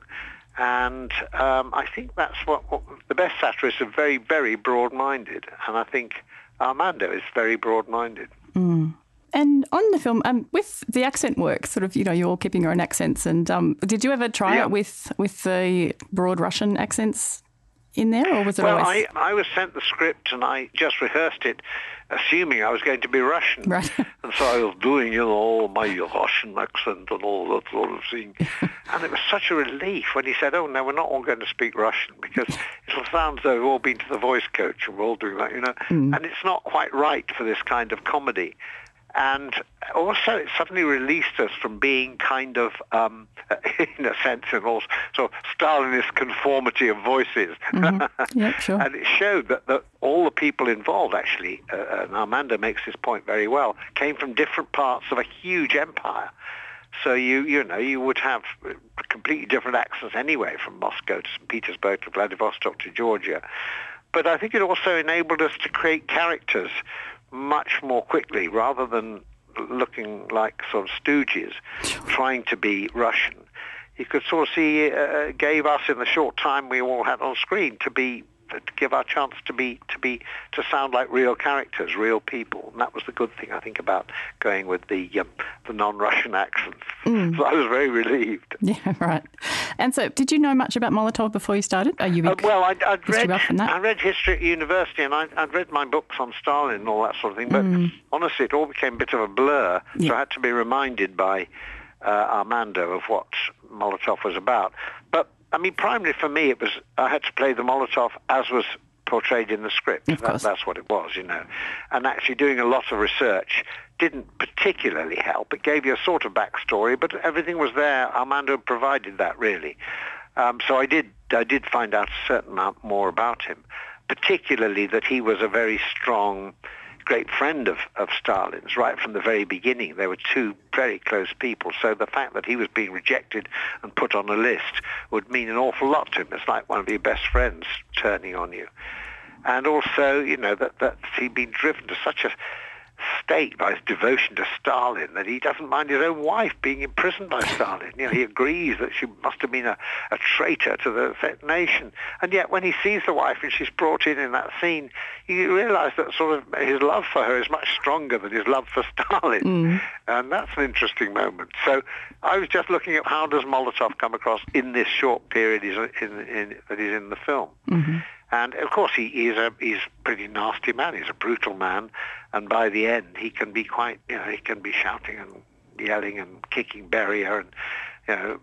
And um, I think that's what, what the best satirists are very, very broad-minded. And I think Armando is very broad-minded. Mm. And on the film, um, with the accent work, sort of, you know, you're all keeping your own accents. And um, did you ever try yeah. it with with the broad Russian accents in there, or was it well, always... I, I was sent the script and I just rehearsed it, assuming I was going to be Russian. Right. And so I was doing, you know, all my Russian accent and all that sort of thing. And it was such a relief when he said, oh, no, we're not all going to speak Russian because it'll sound as though we've all been to the voice coach and we're all doing that, you know. Mm. And it's not quite right for this kind of comedy. And also it suddenly released us from being kind of, um, in a sense, in all sort of Stalinist conformity of voices. Mm-hmm. Yep, sure. And it showed that, that all the people involved, actually, uh, and Armando makes this point very well, came from different parts of a huge empire. So you you know you would have completely different accents anyway, from Moscow to Saint Petersburg to Vladivostok to Georgia. But I think it also enabled us to create characters much more quickly, rather than looking like sort of stooges trying to be Russian. You could sort of see uh, gave us in the short time we all had on screen to be to give our chance to be to be to sound like real characters, real people, and that was the good thing I think about going with the um, the non-Russian accents. Mm. So I was very relieved. Yeah, right. And so, did you know much about Molotov before you started? Are you uh, well? I'd, I'd read that? I read history at university, and I'd, I'd read my books on Stalin and all that sort of thing. But mm. honestly, it all became a bit of a blur. Yeah. So I had to be reminded by uh, Armando of what Molotov was about. But I mean, primarily for me, it was I had to play the Molotov as was portrayed in the script. That, that's what it was, you know. And actually doing a lot of research didn't particularly help. It gave you a sort of backstory, but everything was there. Armando provided that, really. Um, so I did I did find out a certain amount more about him, particularly that he was a very strong, great friend of, of Stalin's right from the very beginning. They were two very close people. So the fact that he was being rejected and put on a list would mean an awful lot to him. It's like one of your best friends turning on you. And also, you know, that, that he'd been driven to such a state by his devotion to Stalin that he doesn't mind his own wife being imprisoned by Stalin. You know, he agrees that she must have been a, a traitor to the nation. And yet when he sees the wife and she's brought in in that scene, you realise that sort of his love for her is much stronger than his love for Stalin. Mm. And that's an interesting moment. So I was just looking at how does Molotov come across in this short period he's in, in, that he's in the film. Mm-hmm. And, of course, he, he's a he's a pretty nasty man. He's a brutal man. And by the end, he can be quite, you know, he can be shouting and yelling and kicking Beria. And, you know,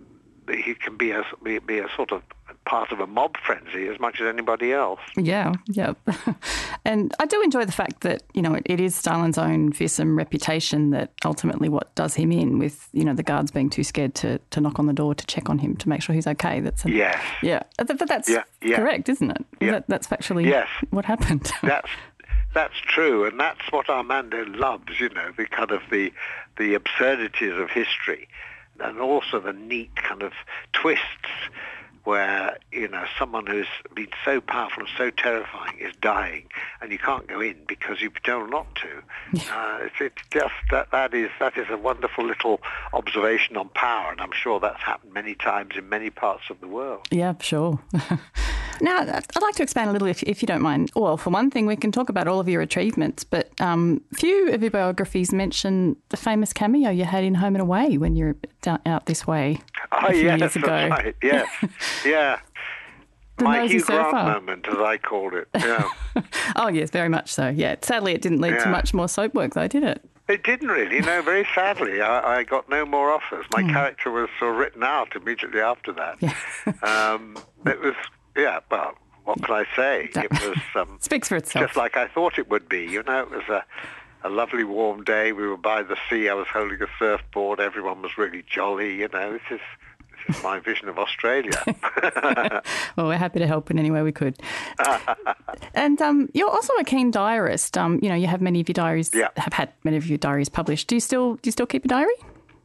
he can be a, be, be a sort of part of a mob frenzy as much as anybody else. Yeah, yeah. And I do enjoy the fact that, you know, it, it is Stalin's own fearsome reputation that ultimately what does him in, with, you know, the guards being too scared to, to knock on the door to check on him to make sure he's okay. That's a, yes. Yeah. But that's yeah, yeah. correct, isn't it? Yeah. That, that's factually yes. what happened. That's That's true, and that's what Armando loves, you know, the kind of the the absurdities of history, and also the neat kind of twists where, you know, someone who's been so powerful and so terrifying is dying, and you can't go in because you've been told not to. Uh, it's, it's just that that is that is a wonderful little observation on power, and I'm sure that's happened many times in many parts of the world. Yeah, sure. Now, I'd like to expand a little, if, if you don't mind. Well, for one thing, we can talk about all of your achievements, but um, few of your biographies mention the famous cameo you had in Home and Away when you were down, out this way oh, a few yes, years ago. That's right. Yes, yeah. The My nosy Hugh Grant surfer. moment, as I called it. Yeah. Oh, yes, very much so. Yeah. Sadly, it didn't lead yeah. to much more soap work, though, did it? It didn't really. No, very sadly. I, I got no more offers. My Mm. character was sort of written out immediately after that. Yeah. um, it was, yeah, well, what can I say? It was um, speaks for itself. Just like I thought it would be. You know, it was a, a lovely warm day. We were by the sea. I was holding a surfboard. Everyone was really jolly. You know, this is this is my vision of Australia. Well, we're happy to help in any way we could. And um, you're also a keen diarist. Um, you know, you have many of your diaries. Yeah. Have had many of your diaries published. Do you still do you still keep a diary?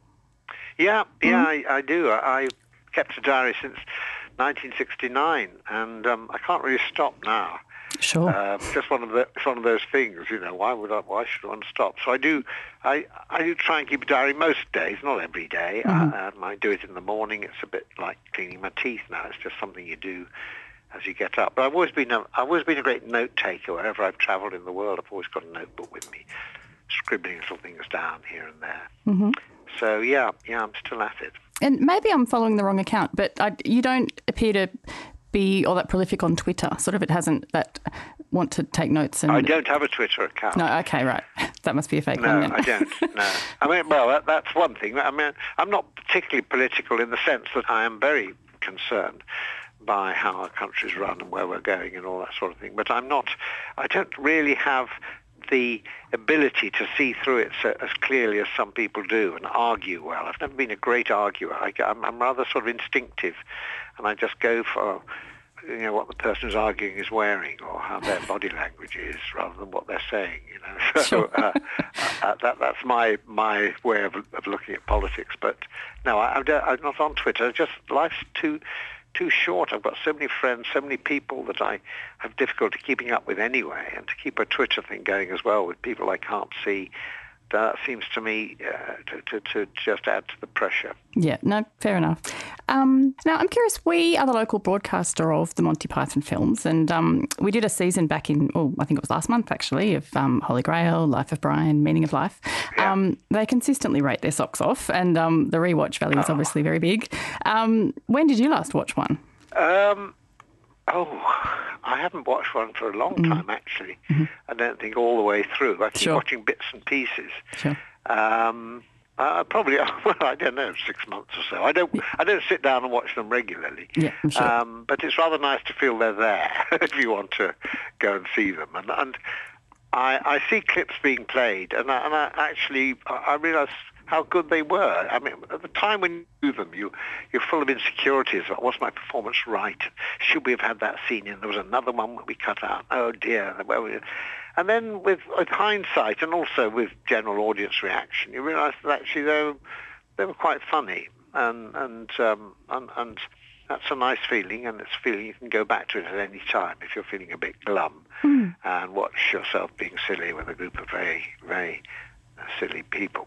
Yeah, yeah, I, I do. I, I kept a diary since nineteen sixty-nine, and um, I can't really stop now. Sure. Uh, just one of the it's one of those things, you know. Why would I? Why should one stop? So I do. I I do try and keep a diary most days, not every day. Mm-hmm. I, um, I do it in the morning. It's a bit like cleaning my teeth now. It's just something you do as you get up. But I've always been a I've always been a great note taker. Wherever I've travelled in the world, I've always got a notebook with me, scribbling little things down here and there. Mm-hmm. So yeah, yeah, I'm still at it. And maybe I'm following the wrong account, but I, you don't appear to be all that prolific on Twitter. Sort of, it hasn't that want to take notes. And I don't have a Twitter account. No, okay, right. That must be a fake no, one then. I don't. No, I mean, well, that, that's one thing. I mean, I'm not particularly political in the sense that I am very concerned by how our country's run and where we're going and all that sort of thing. But I'm not. I don't really have the ability to see through it so, as clearly as some people do and argue well. I've never been a great arguer. I, I'm, I'm rather sort of instinctive, and I just go for, you know, what the person who's arguing is wearing or how their body language is rather than what they're saying. You know, so Sure. uh, uh, that, that's my my way of, of looking at politics. But no, I, I'm, I'm not on Twitter. Just life's too. too short. I've got so many friends, so many people that I have difficulty keeping up with anyway, and to keep a Twitter thing going as well with people I can't see, that seems to me uh, to, to, to just add to the pressure. Yeah, no, fair enough. Um, now, I'm curious, we are the local broadcaster of the Monty Python films, and um, we did a season back in, oh, I think it was last month actually, of um, Holy Grail, Life of Brian, Meaning of Life. Yeah. Um, they consistently rate their socks off, and um, the rewatch value is Oh. obviously very big. Um, when did you last watch one? Um, oh, I haven't watched one for a long Mm. time, actually. Mm-hmm. I don't think all the way through. I keep Sure. watching bits and pieces. Sure. Um, uh, probably, well, I don't know, six months or so. I don't, I don't sit down and watch them regularly. Yeah, I'm sure. Um, but it's rather nice to feel they're there if you want to go and see them. And, and I, I see clips being played, and I, and I actually, I realise how good they were. I mean, at the time when you do them, you, you're full of insecurities about, was my performance right? Should we have had that scene in? There was another one that we cut out. Oh, dear. Where we... And then with, with hindsight and also with general audience reaction, you realise that actually they were, they were quite funny. And, and, um, and, and that's a nice feeling, and it's a feeling you can go back to it at any time if you're feeling a bit glum Mm. and watch yourself being silly with a group of very, very uh, silly people.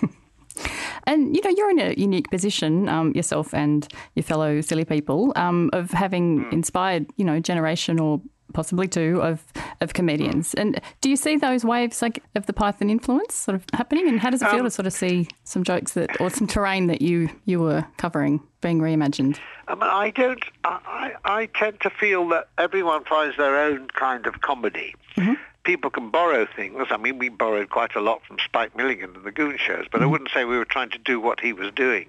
And, you know, you're in a unique position, um, yourself and your fellow silly people, um, of having inspired, you know, generation or possibly two of, of comedians. And do you see those waves like of the Python influence sort of happening? And how does it feel Um, to sort of see some jokes that, or some terrain that you, you were covering being reimagined? I mean, I don't. I, I I tend to feel that everyone finds their own kind of comedy. Mm-hmm. People can borrow things. I mean, we borrowed quite a lot from Spike Milligan and the Goon shows, but I wouldn't say we were trying to do what he was doing.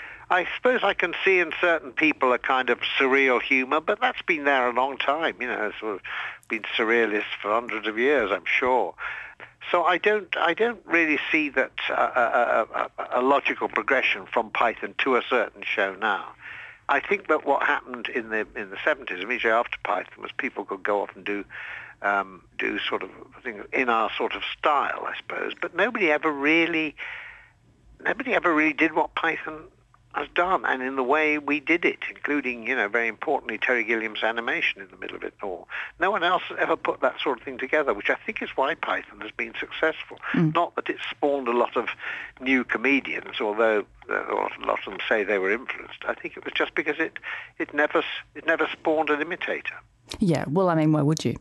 I suppose I can see in certain people a kind of surreal humour, but that's been there a long time. You know, it's sort of been surrealist for hundreds of years, I'm sure. So I don't, I don't really see that uh, a, a, a logical progression from Python to a certain show now. I think that what happened in the in the seventies, immediately after Python, was people could go off and do um, do sort of things in our sort of style, I suppose. But nobody ever really, nobody ever really did what Python has done, and in the way we did it, including, you know, very importantly, Terry Gilliam's animation in the middle of it all. No one else ever put that sort of thing together, which I think is why Python has been successful. Mm. Not that it spawned a lot of new comedians, although uh, a lot of them say they were influenced. I think it was just because it, it never it never spawned an imitator. Yeah, well, I mean, why would you?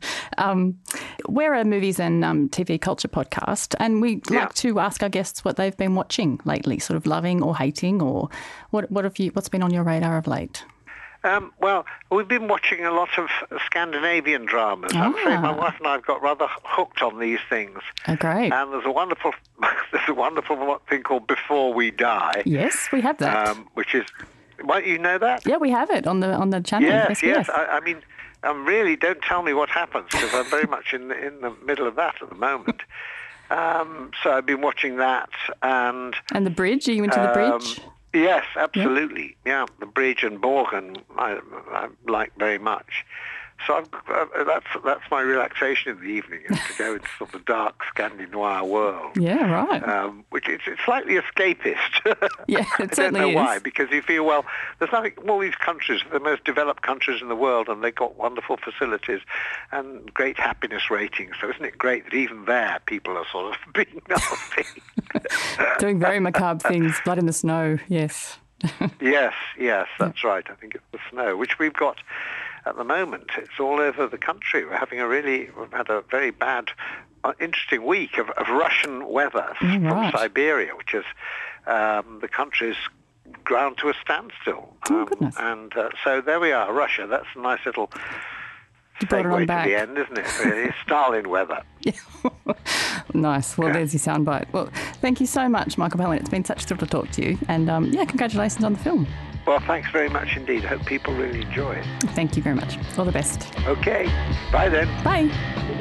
um, we're a movies and um, T V culture podcast, and we Yeah. like to ask our guests what they've been watching lately, sort of loving or hating, or what what have you? What's been on your radar of late? Um, well, we've been watching a lot of Scandinavian dramas. I'm afraid my Ah. wife and I have got rather hooked on these things. Oh, great. And there's a wonderful, there's a wonderful thing called Before We Die. Yes, we have that. Um, which is, well, you know that? Yeah, we have it on the on the channel. Yes, yes. S B S. I, I mean, um, really, don't tell me what happens, because I'm very much in the, in the middle of that at the moment. Um, so I've been watching that. And And the bridge? Are you into the um, bridge? Yes, absolutely. Yeah, the bridge and Borgen I, I like very much. So I've, uh, that's that's my relaxation in the evening, is to go into sort of the dark Scandi noir world. Yeah, right. Um, which it's, it's slightly escapist. Yeah, it certainly I don't know is. why, because you feel, well, there's nothing, all these countries, the most developed countries in the world, and they've got wonderful facilities and great happiness ratings. So isn't it great that even there people are sort of being nasty? Doing very macabre things, blood in the snow, yes. Yes, yes, that's right. I think it's the snow, which we've got at the moment. It's all over the country. We're having a really, we've had a very bad, uh, interesting week of, of Russian weather Mm, right. from Siberia, which is um, the country's ground to a standstill. Oh, Um, goodness. and uh, so there we are, Russia. That's a nice little You brought it on segue to back. the end, isn't it? Really? Stalin weather. Nice. Well, there's your soundbite. Well, thank you so much, Michael Palin. It's been such a thrill to talk to you. And, um, yeah, congratulations on the film. Well, thanks very much indeed. I hope people really enjoy it. Thank you very much. All the best. Okay. Bye then. Bye.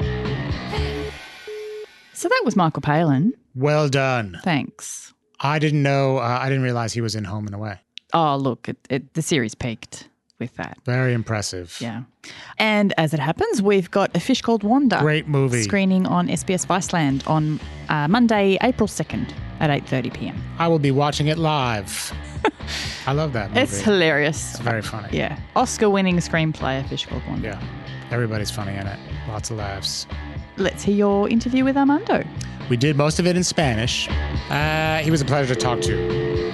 So that was Michael Palin. Well done. Thanks. I didn't know, uh, I didn't realize he was in Home and Away. Oh, look, it, it, the series peaked with that. Very impressive. Yeah. And as it happens, we've got A Fish Called Wanda. Great movie. Screening on S B S Viceland on uh, Monday, April second at eight thirty p.m. I will be watching it live. I love that movie. It's hilarious. It's very funny. Yeah. Oscar-winning screenplay, A Fish Called Wanda. Yeah. Everybody's funny in it. Lots of laughs. Let's hear your interview with Armando. We did most of it in Spanish. Uh, he was a pleasure to talk to.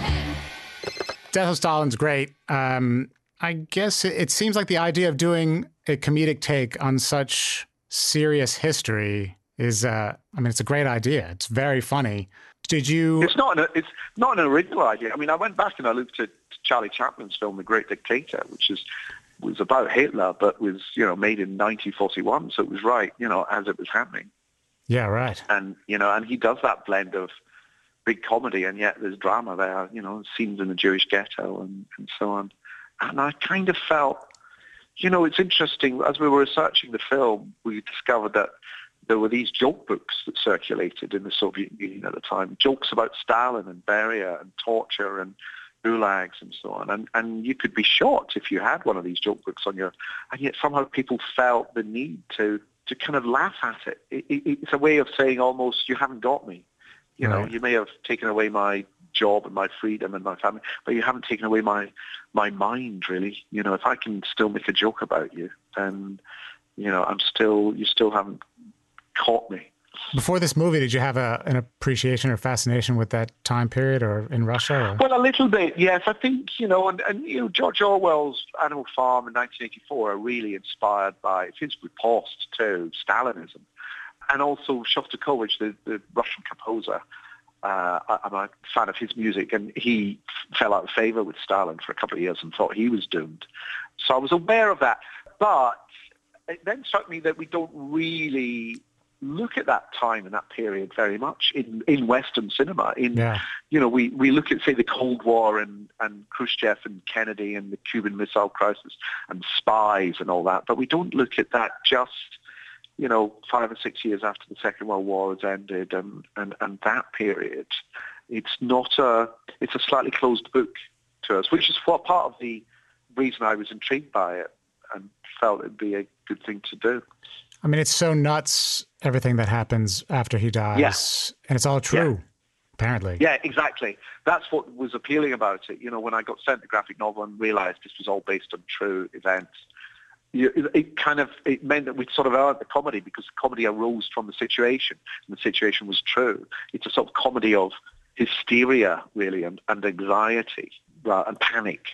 Death of Stalin's great. Um, I guess it, it seems like the idea of doing a comedic take on such serious history is, uh, I mean, it's a great idea. It's very funny. Did you... It's not an, it's not an original idea. I mean, I went back and I looked at Charlie Chaplin's film, The Great Dictator, which is was about Hitler, but was, you know, made in nineteen forty-one. So it was right, you know, as it was happening. Yeah, right. And, you know, and he does that blend of big comedy and yet there's drama there, you know, scenes in the Jewish ghetto and, and so on. And I kind of felt, you know, it's interesting. As we were researching the film, we discovered that there were these joke books that circulated in the Soviet Union at the time, jokes about Stalin and Beria and torture and gulags and so on. And, and you could be shot if you had one of these joke books on your... And yet somehow people felt the need to, to kind of laugh at it. It, it. It's a way of saying almost, you haven't got me. You know, Right. you may have taken away my job and my freedom and my family, but you haven't taken away my my mind, really. You know, if I can still make a joke about you, then, you know, I'm still, you still haven't caught me. Before this movie, did you have a, an appreciation or fascination with that time period or in Russia? Or? Well, a little bit, yes. I think, you know, and, and you know, George Orwell's Animal Farm in nineteen eighty-four are really inspired by, it's his riposte to Stalinism. And also Shostakovich, the, the Russian composer, uh, I, I'm a fan of his music, and he f- fell out of favour with Stalin for a couple of years and thought he was doomed. So I was aware of that. But it then struck me that we don't really look at that time and that period very much in, in Western cinema. In Yeah. You know, we, we look at, say, the Cold War and, and Khrushchev and Kennedy and the Cuban Missile Crisis and spies and all that, but we don't look at that just, you know, five or six years after the Second World War has ended and, and, and that period. It's not a, it's a slightly closed book to us, which is what part of the reason I was intrigued by it and felt it'd be a good thing to do. I mean, it's so nuts, everything that happens after he dies. Yeah. And it's all true, apparently. Yeah, exactly. That's what was appealing about it. You know, when I got sent the graphic novel and realized this was all based on true events, you, it, it kind of, it meant that we'd sort of earned the comedy because the comedy arose from the situation and the situation was true. It's a sort of comedy of hysteria, really, and, and anxiety uh, and panic.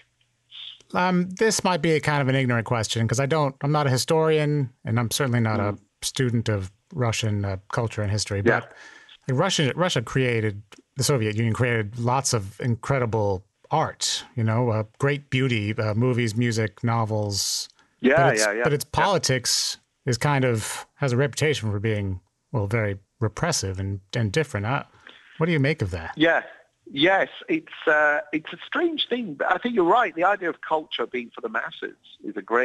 Um, this might be a kind of an ignorant question because I don't, I'm not a historian and I'm certainly not Mm. a student of Russian uh, culture and history, Yeah. but like Russia, Russia created, the Soviet Union created lots of incredible art, you know, uh, great beauty, uh, movies, music, novels. Yeah, but it's, yeah, yeah. But its Yeah. politics is kind of, has a reputation for being, well, very repressive and, and different. Uh, what do you make of that? Yeah. Yes, it's uh, it's a strange thing, but I think you're right. The idea of culture being for the masses is a great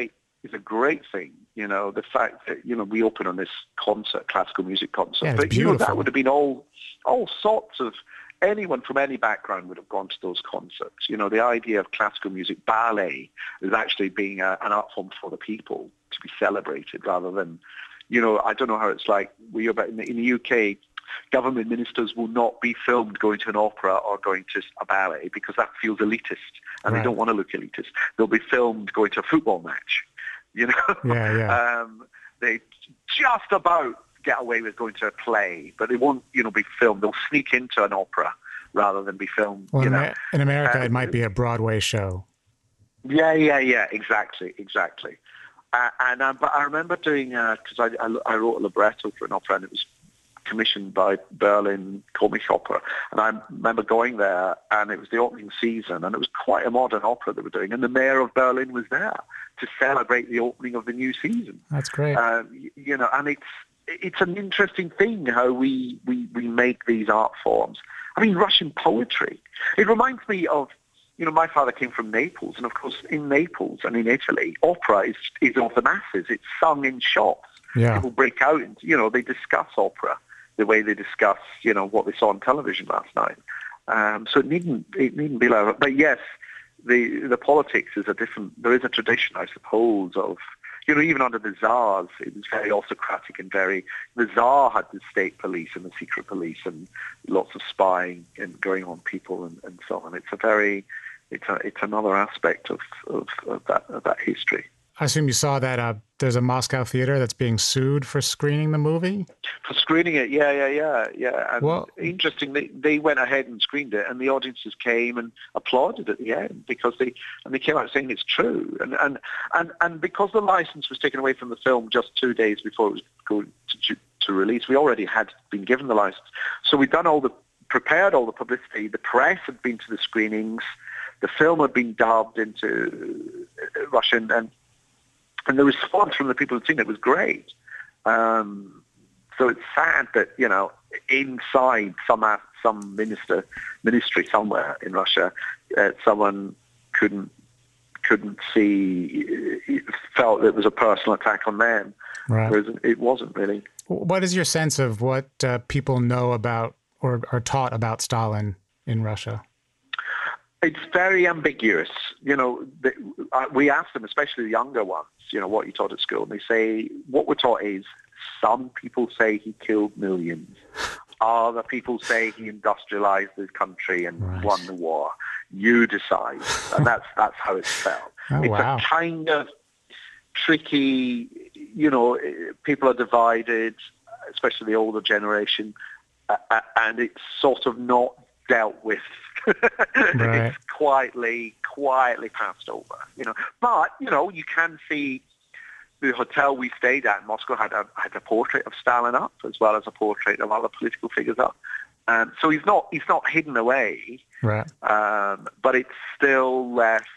is a great thing. You know, the fact that, you know, we open on this concert, classical music concert. Yeah, it's but, you know, beautiful. that would have been all, all sorts of, anyone from any background would have gone to those concerts. You know, the idea of classical music, ballet, is actually being a, an art form for the people to be celebrated rather than, you know, I don't know how it's like we about in the, in the U K, government ministers will not be filmed going to an opera or going to a ballet because that feels elitist, and Right. they don't want to look elitist. They'll be filmed going to a football match, you know. Yeah, yeah. um, they just about get away with going to a play, but they won't, you know, be filmed. They'll sneak into an opera rather than be filmed. Well, you in, know. Amer- in America, Uh, it might be a Broadway show. Yeah, yeah, yeah, exactly, exactly. Uh, and uh, but I remember doing because I, I I wrote a libretto for an opera, and it was commissioned by Berlin Comic Opera, and I remember going there, and it was the opening season, and it was quite a modern opera they were doing, and the mayor of Berlin was there to celebrate the opening of the new season. That's great. Uh, you, you know, and it's it's an interesting thing how we, we, we make these art forms. I mean, Russian poetry. It reminds me of, you know, my father came from Naples, and of course in Naples and in Italy, opera is, is of the masses. It's sung in shops. Yeah. People break out, and, you know, they discuss opera the way they discuss, you know, what they saw on television last night. Um, so it needn't it needn't be like that. But yes, the the politics is a different. There is a tradition, I suppose, of, you know, even under the Tsars, it was very autocratic and very. The Tsar had the state police and the secret police and lots of spying and going on people and, and so on. It's a very, it's a it's another aspect of of, of that of that history. I assume you saw that uh, there's a Moscow theater that's being sued for screening the movie? For screening it, yeah, yeah, yeah, yeah. And well, interestingly, they went ahead and screened it, and the audiences came and applauded at the end because they and they came out saying it's true. And and and, and because the license was taken away from the film just two days before it was going to, to release, we already had been given the license. So we'd done all the prepared all the publicity. The press had been to the screenings. The film had been dubbed into Russian, and And the response from the people who'd seen it was great. Um, so it's sad that, you know, inside some some minister ministry somewhere in Russia, uh, someone couldn't couldn't see, felt it was a personal attack on them, right. whereas it wasn't really. What is your sense of what uh, people know about or are taught about Stalin in Russia? It's very ambiguous. You know, the, uh, we ask them, especially the younger ones, you know, what you taught at school, and they say, what we're taught is some people say he killed millions. Other people say he industrialized the country and right. won the war. You decide. And that's that's how it's felt. Oh, it's wow. a kind of tricky, you know, people are divided, especially the older generation, uh, and it's sort of not dealt with. Right. It's quietly, quietly passed over, you know. But, you know, you can see the hotel we stayed at in Moscow had a, had a portrait of Stalin up, as well as a portrait of other political figures up. Um, so he's not he's not hidden away, right? Um, but it's still left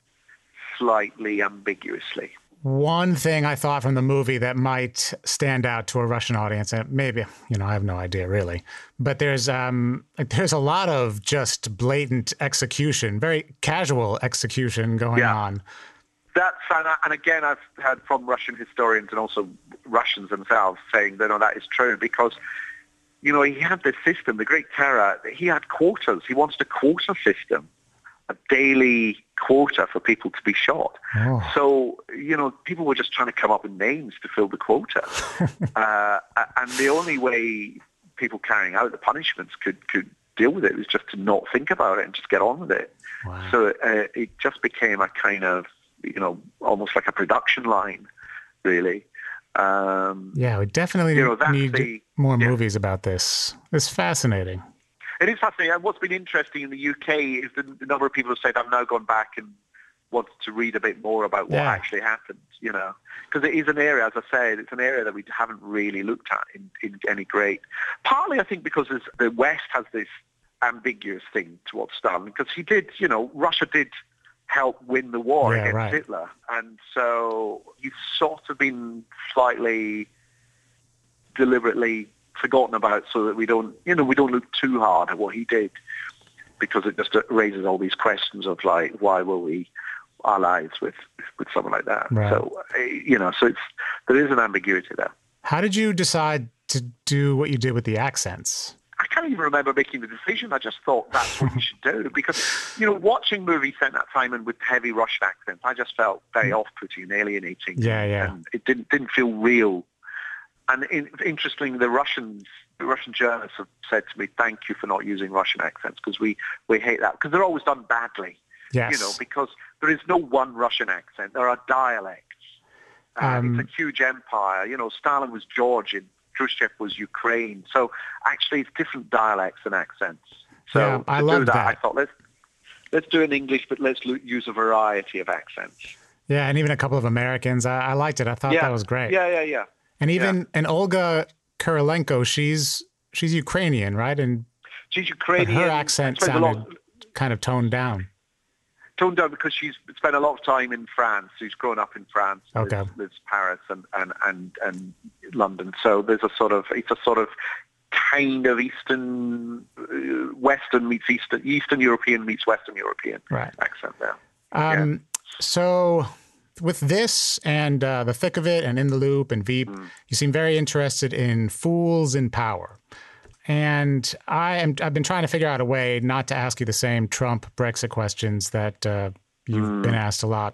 slightly ambiguously. One thing I thought from the movie that might stand out to a Russian audience, and maybe, you know, I have no idea really, but there's um, like, there's a lot of just blatant execution, very casual execution going yeah. on. That's and, and again, I've heard from Russian historians and also Russians themselves saying that no, that is true because, you know, he had this system, the Great Terror. He had quotas. He wanted a quota system, a daily quota for people to be shot. Oh. So, you know, people were just trying to come up with names to fill the quota. uh, and the only way people carrying out the punishments could, could deal with it was just to not think about it and just get on with it. Wow. So uh, it just became a kind of, you know, almost like a production line, really. Um, yeah, we definitely you know, need the, more yeah. movies about this. It's fascinating. It is fascinating. And what's been interesting in the U K is the, the number of people who said, I've now gone back and wanted to read a bit more about what yeah. actually happened, you know. Because it is an area, as I said, it's an area that we haven't really looked at in, in any great... Partly, I think, because the West has this ambiguous thing towards Stalin, because he did, you know, Russia did help win the war yeah, against right. Hitler. And so he's sort of been slightly deliberately forgotten about so that we don't, you know, we don't look too hard at what he did, because it just raises all these questions of like, why were we, our lives with with someone like that. Right. So, uh, you know, so it's there is an ambiguity there. How did you decide to do what you did with the accents? I can't even remember making the decision. I just thought that's what you should do because, you know, watching movies sent at that time and with heavy Russian accents, I just felt very off-putting and alienating. Yeah, yeah. And it didn't didn't feel real. And in, interestingly, the Russians, the Russian journalists have said to me, "Thank you for not using Russian accents because we we hate that because they're always done badly." Yes. You know, because there is no one Russian accent. There are dialects. Uh, Um, it's a huge empire. You know, Stalin was Georgian. Khrushchev was Ukraine. So actually it's different dialects and accents. So Yeah, I to love do that, that. I thought, let's, let's do it in English, but let's lo- use a variety of accents. Yeah, and even a couple of Americans. I, I liked it. I thought yeah. that was great. Yeah, yeah, yeah. And even yeah. and Olga Kurilenko, she's she's Ukrainian, right? And She's but Ukrainian. her accent spends a sounded lot- kind of toned down. toned down because she's spent a lot of time in France. She's grown up in France. Okay. Lives, lives Paris and, and, and, and London. So there's a sort of, it's a sort of kind of Eastern, uh, Western meets Eastern, Eastern European meets Western European Right. accent there. Um, So with this and uh, The Thick of It and In the Loop and Veep, Mm. you seem very interested in fools in power. And I am, I've been trying to figure out a way not to ask you the same Trump Brexit questions that uh, you've Mm. been asked a lot.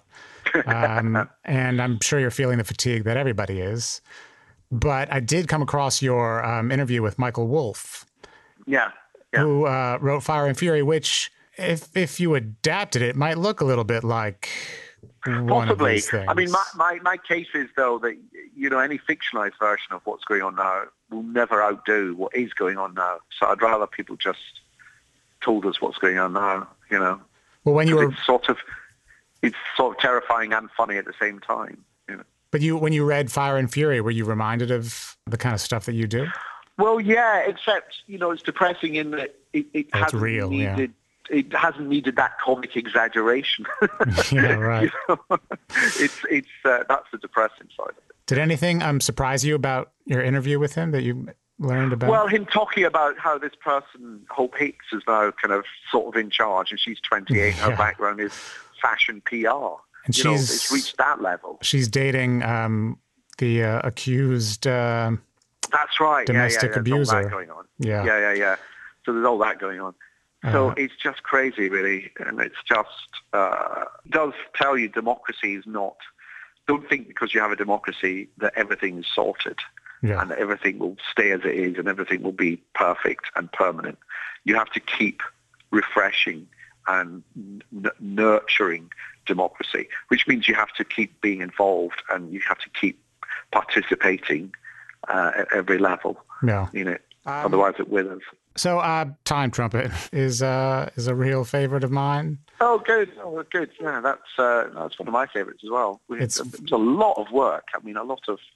Um, and I'm sure you're feeling the fatigue that everybody is. But I did come across your um, interview with Michael Wolff, Yeah. yeah. who uh, wrote Fire and Fury, which if if you adapted it, might look a little bit like one of Possibly. these things. I mean, my, my, my case is, though, that, you know, any fictionalized version of what's going on now will never outdo what is going on now. So I'd rather people just told us what's going on now, you know. Well, when you were, It's sort of, it's sort of terrifying and funny at the same time, you know. but you when you read Fire and Fury, were you reminded of the kind of stuff that you do? Well, yeah, except, you know, it's depressing in that it, it Oh, it's hasn't real, yeah. needed, it hasn't needed that comic exaggeration. Yeah, right. You know? It's, it's, uh, that's the depressing side of it. Did anything um, surprise you about your interview with him that you learned about? Well, him talking about how this person, Hope Hicks, is now kind of sort of in charge, and she's twenty-eight, Yeah. her background is fashion P R. And you know, she's- it's reached that level. She's dating um, the uh, accused. Uh, That's right. Domestic yeah, yeah, yeah. There's all abuser. that going on. Yeah. Yeah, yeah, yeah. So there's all that going on. So Uh-huh. it's just crazy, really. And it's just, uh, does tell you democracy is not, don't think because you have a democracy that everything is sorted Yeah. and that everything will stay as it is and everything will be perfect and permanent. You have to keep refreshing and n- nurturing democracy, which means you have to keep being involved and you have to keep participating uh, at every level Yeah. in it. Um, Otherwise it withers. So, uh, Time Trumpet is uh, is a real favorite of mine. Oh, good. Oh, good. Yeah, that's uh, that's one of my favourites as well. We, It's- it was a lot of work. I mean, a lot of,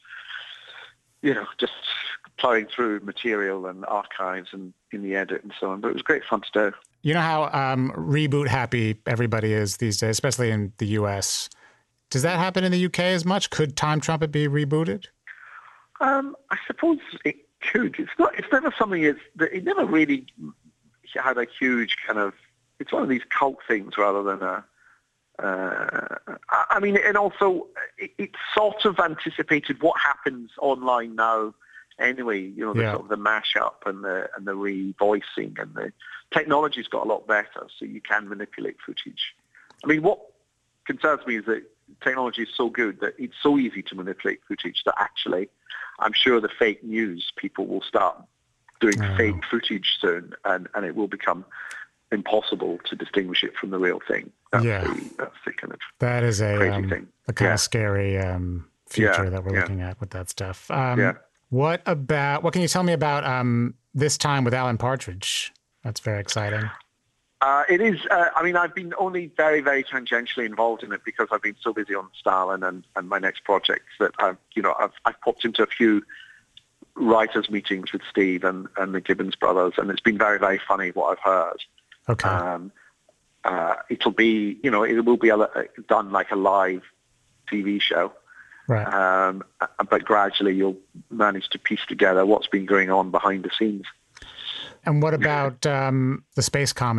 you know, just plowing through material and archives and in the edit and so on. But it was great fun to do. You know how um, reboot happy everybody is these days, especially in the U S. Does that happen in the U K as much? Could Time Trumpet be rebooted? Um, I suppose it could. It's not. It's never something. It's it never really had a huge kind of. It's one of these cult things rather than a. Uh, I I mean, and also it, it sort of anticipated what happens online now. Anyway, you know, the Yeah. sort of the mashup and the and the revoicing and the technology's got a lot better, so you can manipulate footage. I mean, what concerns me is that technology is so good that it's so easy to manipulate footage that actually, I'm sure the fake news people will start doing Oh. fake footage soon, and, and it will become impossible to distinguish it from the real thing. That's Yeah. the, that's the kind of That is a crazy um, thing. a kind Yeah. of scary um, future Yeah, that we're yeah. looking at with that stuff. Um, Yeah. What about? What can you tell me about um, This Time with Alan Partridge? That's very exciting. Uh, it is. Uh, I mean, I've been only very, very tangentially involved in it because I've been so busy on Stalin and, and my next projects that I've, you know, I've, I've popped into a few writers' meetings with Steve and, and the Gibbons brothers, and it's been very, very funny what I've heard. Okay. Um, uh, it'll be, you know, it will be a, done like a live T V show. Right. Um, but gradually you'll manage to piece together what's been going on behind the scenes. And what about um, the space comedy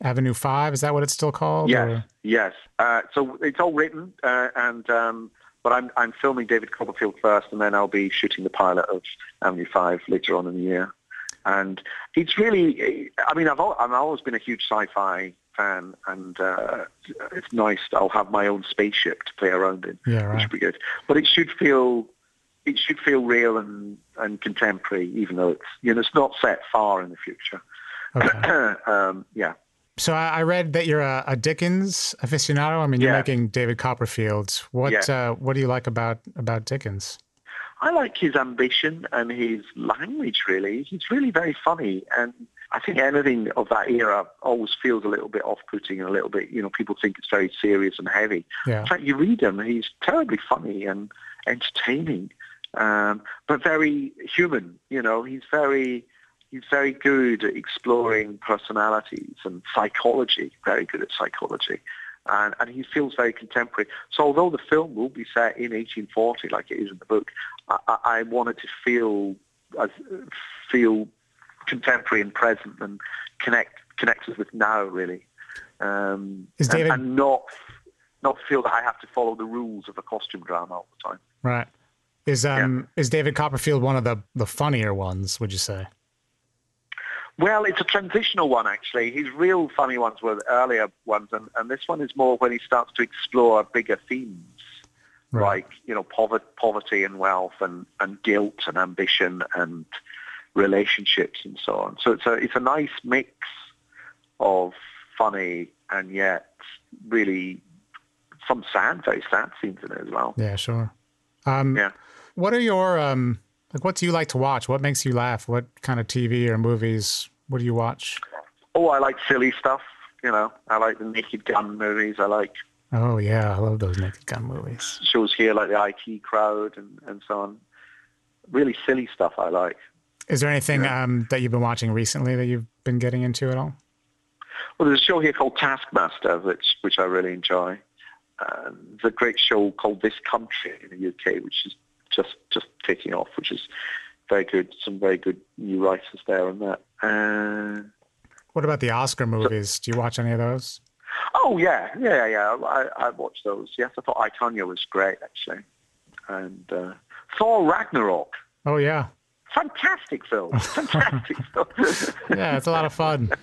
Avenue five, is that what it's still called? Yes, or? yes. Uh, so it's all written, uh, and um, but I'm I'm filming David Copperfield first, and then I'll be shooting the pilot of Avenue five later on in the year. And it's really, I mean, I've al- I've always been a huge sci-fi fan, and uh, it's nice. I'll have my own spaceship to play around in, yeah, right. which would be good. But it should feel it should feel real and, and contemporary, even though it's you know it's not set far in the future. Okay. um, yeah. So I I read that you're a, a Dickens aficionado. I mean, you're Yeah. making David Copperfield. What Yeah. uh, what do you like about about Dickens? I like his ambition and his language, really. He's really very funny. And I think anything of that era always feels a little bit off-putting and a little bit, you know, people think it's very serious and heavy. Yeah. In fact, you read him, he's terribly funny and entertaining, um, but very human, you know. He's very... He's very good at exploring personalities and psychology, very good at psychology. And, and he feels very contemporary. So although the film will be set in eighteen forty, like it is in the book, I, I I wanted to feel as, feel contemporary and present and connect connect us with now, really. Um, Is David... and, and not not feel that I have to follow the rules of a costume drama all the time. Right. Is um yeah. is David Copperfield one of the, the funnier ones, would you say? Well, it's a transitional one, actually. His real funny ones were the earlier ones, and, and this one is more when he starts to explore bigger themes, right. like, you know, poverty, poverty and wealth and, and guilt and ambition and relationships and so on. So it's a, it's a nice mix of funny and yet really some sad, very sad scenes in it as well. Yeah, sure. Um, yeah. What are your... Um... Like, what do you like to watch? What makes you laugh? What kind of T V or movies? What do you watch? Oh, I like silly stuff. You know, I like the Naked Gun movies. I like. Oh yeah, I love those Naked Gun movies. Shows here like the I T Crowd and, and so on. Really silly stuff I like. Is there anything yeah. um, that you've been watching recently that you've been getting into at all? Well, there's a show here called Taskmaster, which which I really enjoy. Uh, there's a great show called This Country in the U K, which is just just taking off, which is very good. Some very good new writers there on that. Uh, what about the Oscar movies? So, do you watch any of those? Oh, yeah. Yeah, yeah. I, I watched those. Yes, I thought I, Tonya was great, actually. And uh, Thor Ragnarok. Oh, yeah. Fantastic film. Fantastic film. Yeah, it's a lot of fun.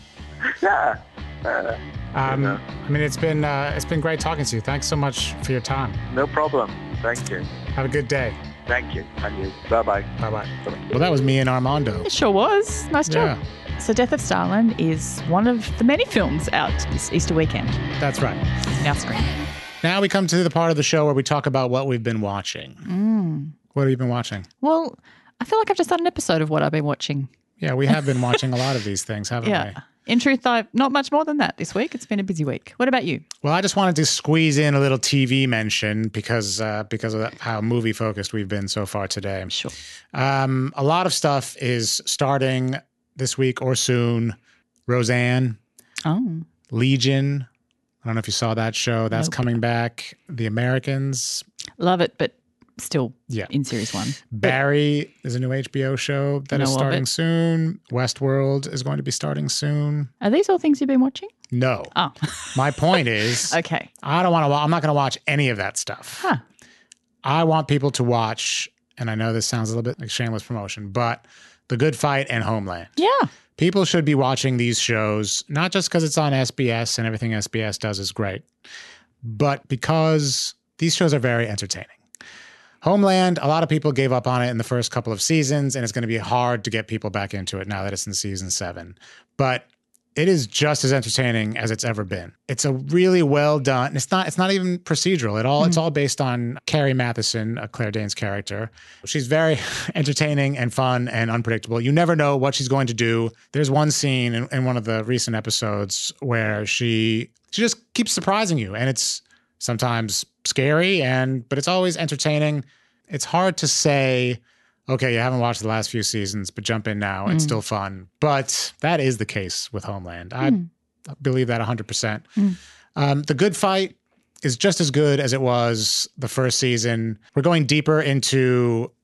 Yeah. Uh, um, you know. I mean, it's been uh, it's been great talking to you. Thanks so much for your time. No problem. Thank you. Have a good day. Thank you. And you. Bye-bye. Bye-bye. Well, that was me and Armando. It sure was. Nice job. Yeah. So Death of Stalin is one of the many films out this Easter weekend. That's right. Now screen. Now we come to the part of the show where we talk about what we've been watching. Mm. What have you been watching? Well, I feel like I've just done an episode of what I've been watching. Yeah, we have been watching a lot of these things, haven't yeah. we? In truth, I not much more than that this week. It's been a busy week. What about you? Well, I just wanted to squeeze in a little T V mention because uh, because of how movie focused we've been so far today. Sure. Um, a lot of stuff is starting this week or soon. Roseanne. Oh. Legion. I don't know if you saw that show. That's nope. coming back. The Americans. Love it, but still yeah. in series one. Barry is a new H B O show that know is starting soon. Westworld is going to be starting soon. Are these all things you've been watching? No. Oh. My point is, okay. I don't want to. I'm not going to watch any of that stuff. Huh. I want people to watch, and I know this sounds a little bit like shameless promotion, but The Good Fight and Homeland. Yeah. People should be watching these shows, not just because it's on S B S and everything S B S does is great, but because these shows are very entertaining. Homeland, a lot of people gave up on it in the first couple of seasons, and it's going to be hard to get people back into it now that it's in season seven. But it is just as entertaining as it's ever been. It's a really well done. It's not. It's not even procedural at all. Mm-hmm. It's all based on Carrie Mathison, a Claire Danes character. She's very entertaining and fun and unpredictable. You never know what she's going to do. There's one scene in, in one of the recent episodes where she she just keeps surprising you, and it's sometimes scary, and but it's always entertaining. It's hard to say, okay, you haven't watched the last few seasons, but jump in now. Mm. It's still fun. But that is the case with Homeland. Mm. I believe that one hundred percent. Mm. Um, the Good Fight is just as good as it was the first season. We're going deeper into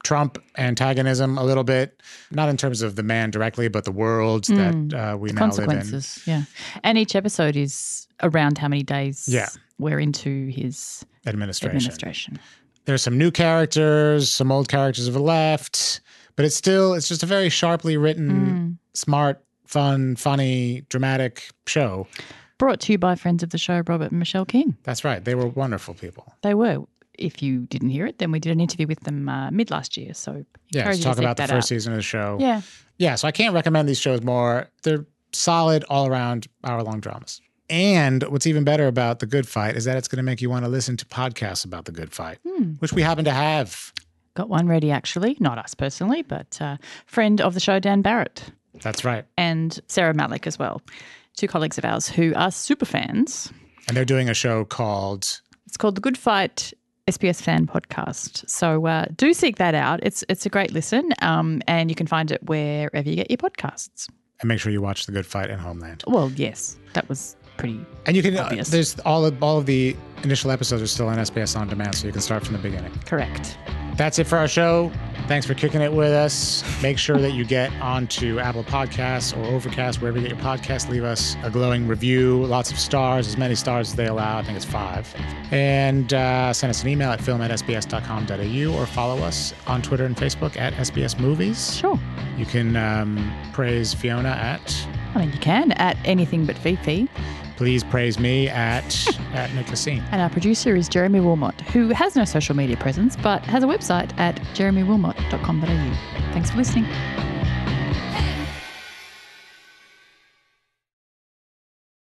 Trump antagonism a little bit, not in terms of the man directly, but the world Mm. that uh, we The now live in. consequences, yeah. And each episode is around how many days Yeah. we're into his Administration. administration. There's some new characters, some old characters have left, but it's still, it's just a very sharply written, Mm. smart, fun, funny, dramatic show. Brought to you by friends of the show, Robert and Michelle King. That's right. They were wonderful people. They were. If you didn't hear it, then we did an interview with them uh, mid last year. So Yeah, encourage let's you talk to check about the that first out. season of the show. Yeah. Yeah, so I can't recommend these shows more. They're solid, all-around, hour-long dramas. And what's even better about The Good Fight is that it's going to make you want to listen to podcasts about The Good Fight, Hmm. which we happen to have. Got one ready, actually. Not us personally, but uh, friend of the show, Dan Barrett. That's right. And Sarah Malik as well. Two colleagues of ours who are super fans. And they're doing a show called... It's called The Good Fight S B S Fan Podcast. So uh, do seek that out. It's it's a great listen, um, and you can find it wherever you get your podcasts. And make sure you watch The Good Fight in Homeland. Well, yes, that was pretty And you can, uh, obvious. there's all of, all of the initial episodes are still on S B S On Demand, so you can start from the beginning. Correct. That's it for our show. Thanks for kicking it with us. Make sure that you get onto Apple Podcasts or Overcast, wherever you get your podcasts. Leave us a glowing review, lots of stars, as many stars as they allow. I think it's five. And uh, send us an email at film at s b s dot com dot a u or follow us on Twitter and Facebook at S B S Movies. Sure. You can um, praise Fiona at... I mean, you can at Anything But Fifi. Please praise me at, at Nick Cassine. And our producer is Jeremy Wilmot, who has no social media presence, but has a website at jeremy wilmot dot com dot a u. Thanks for listening.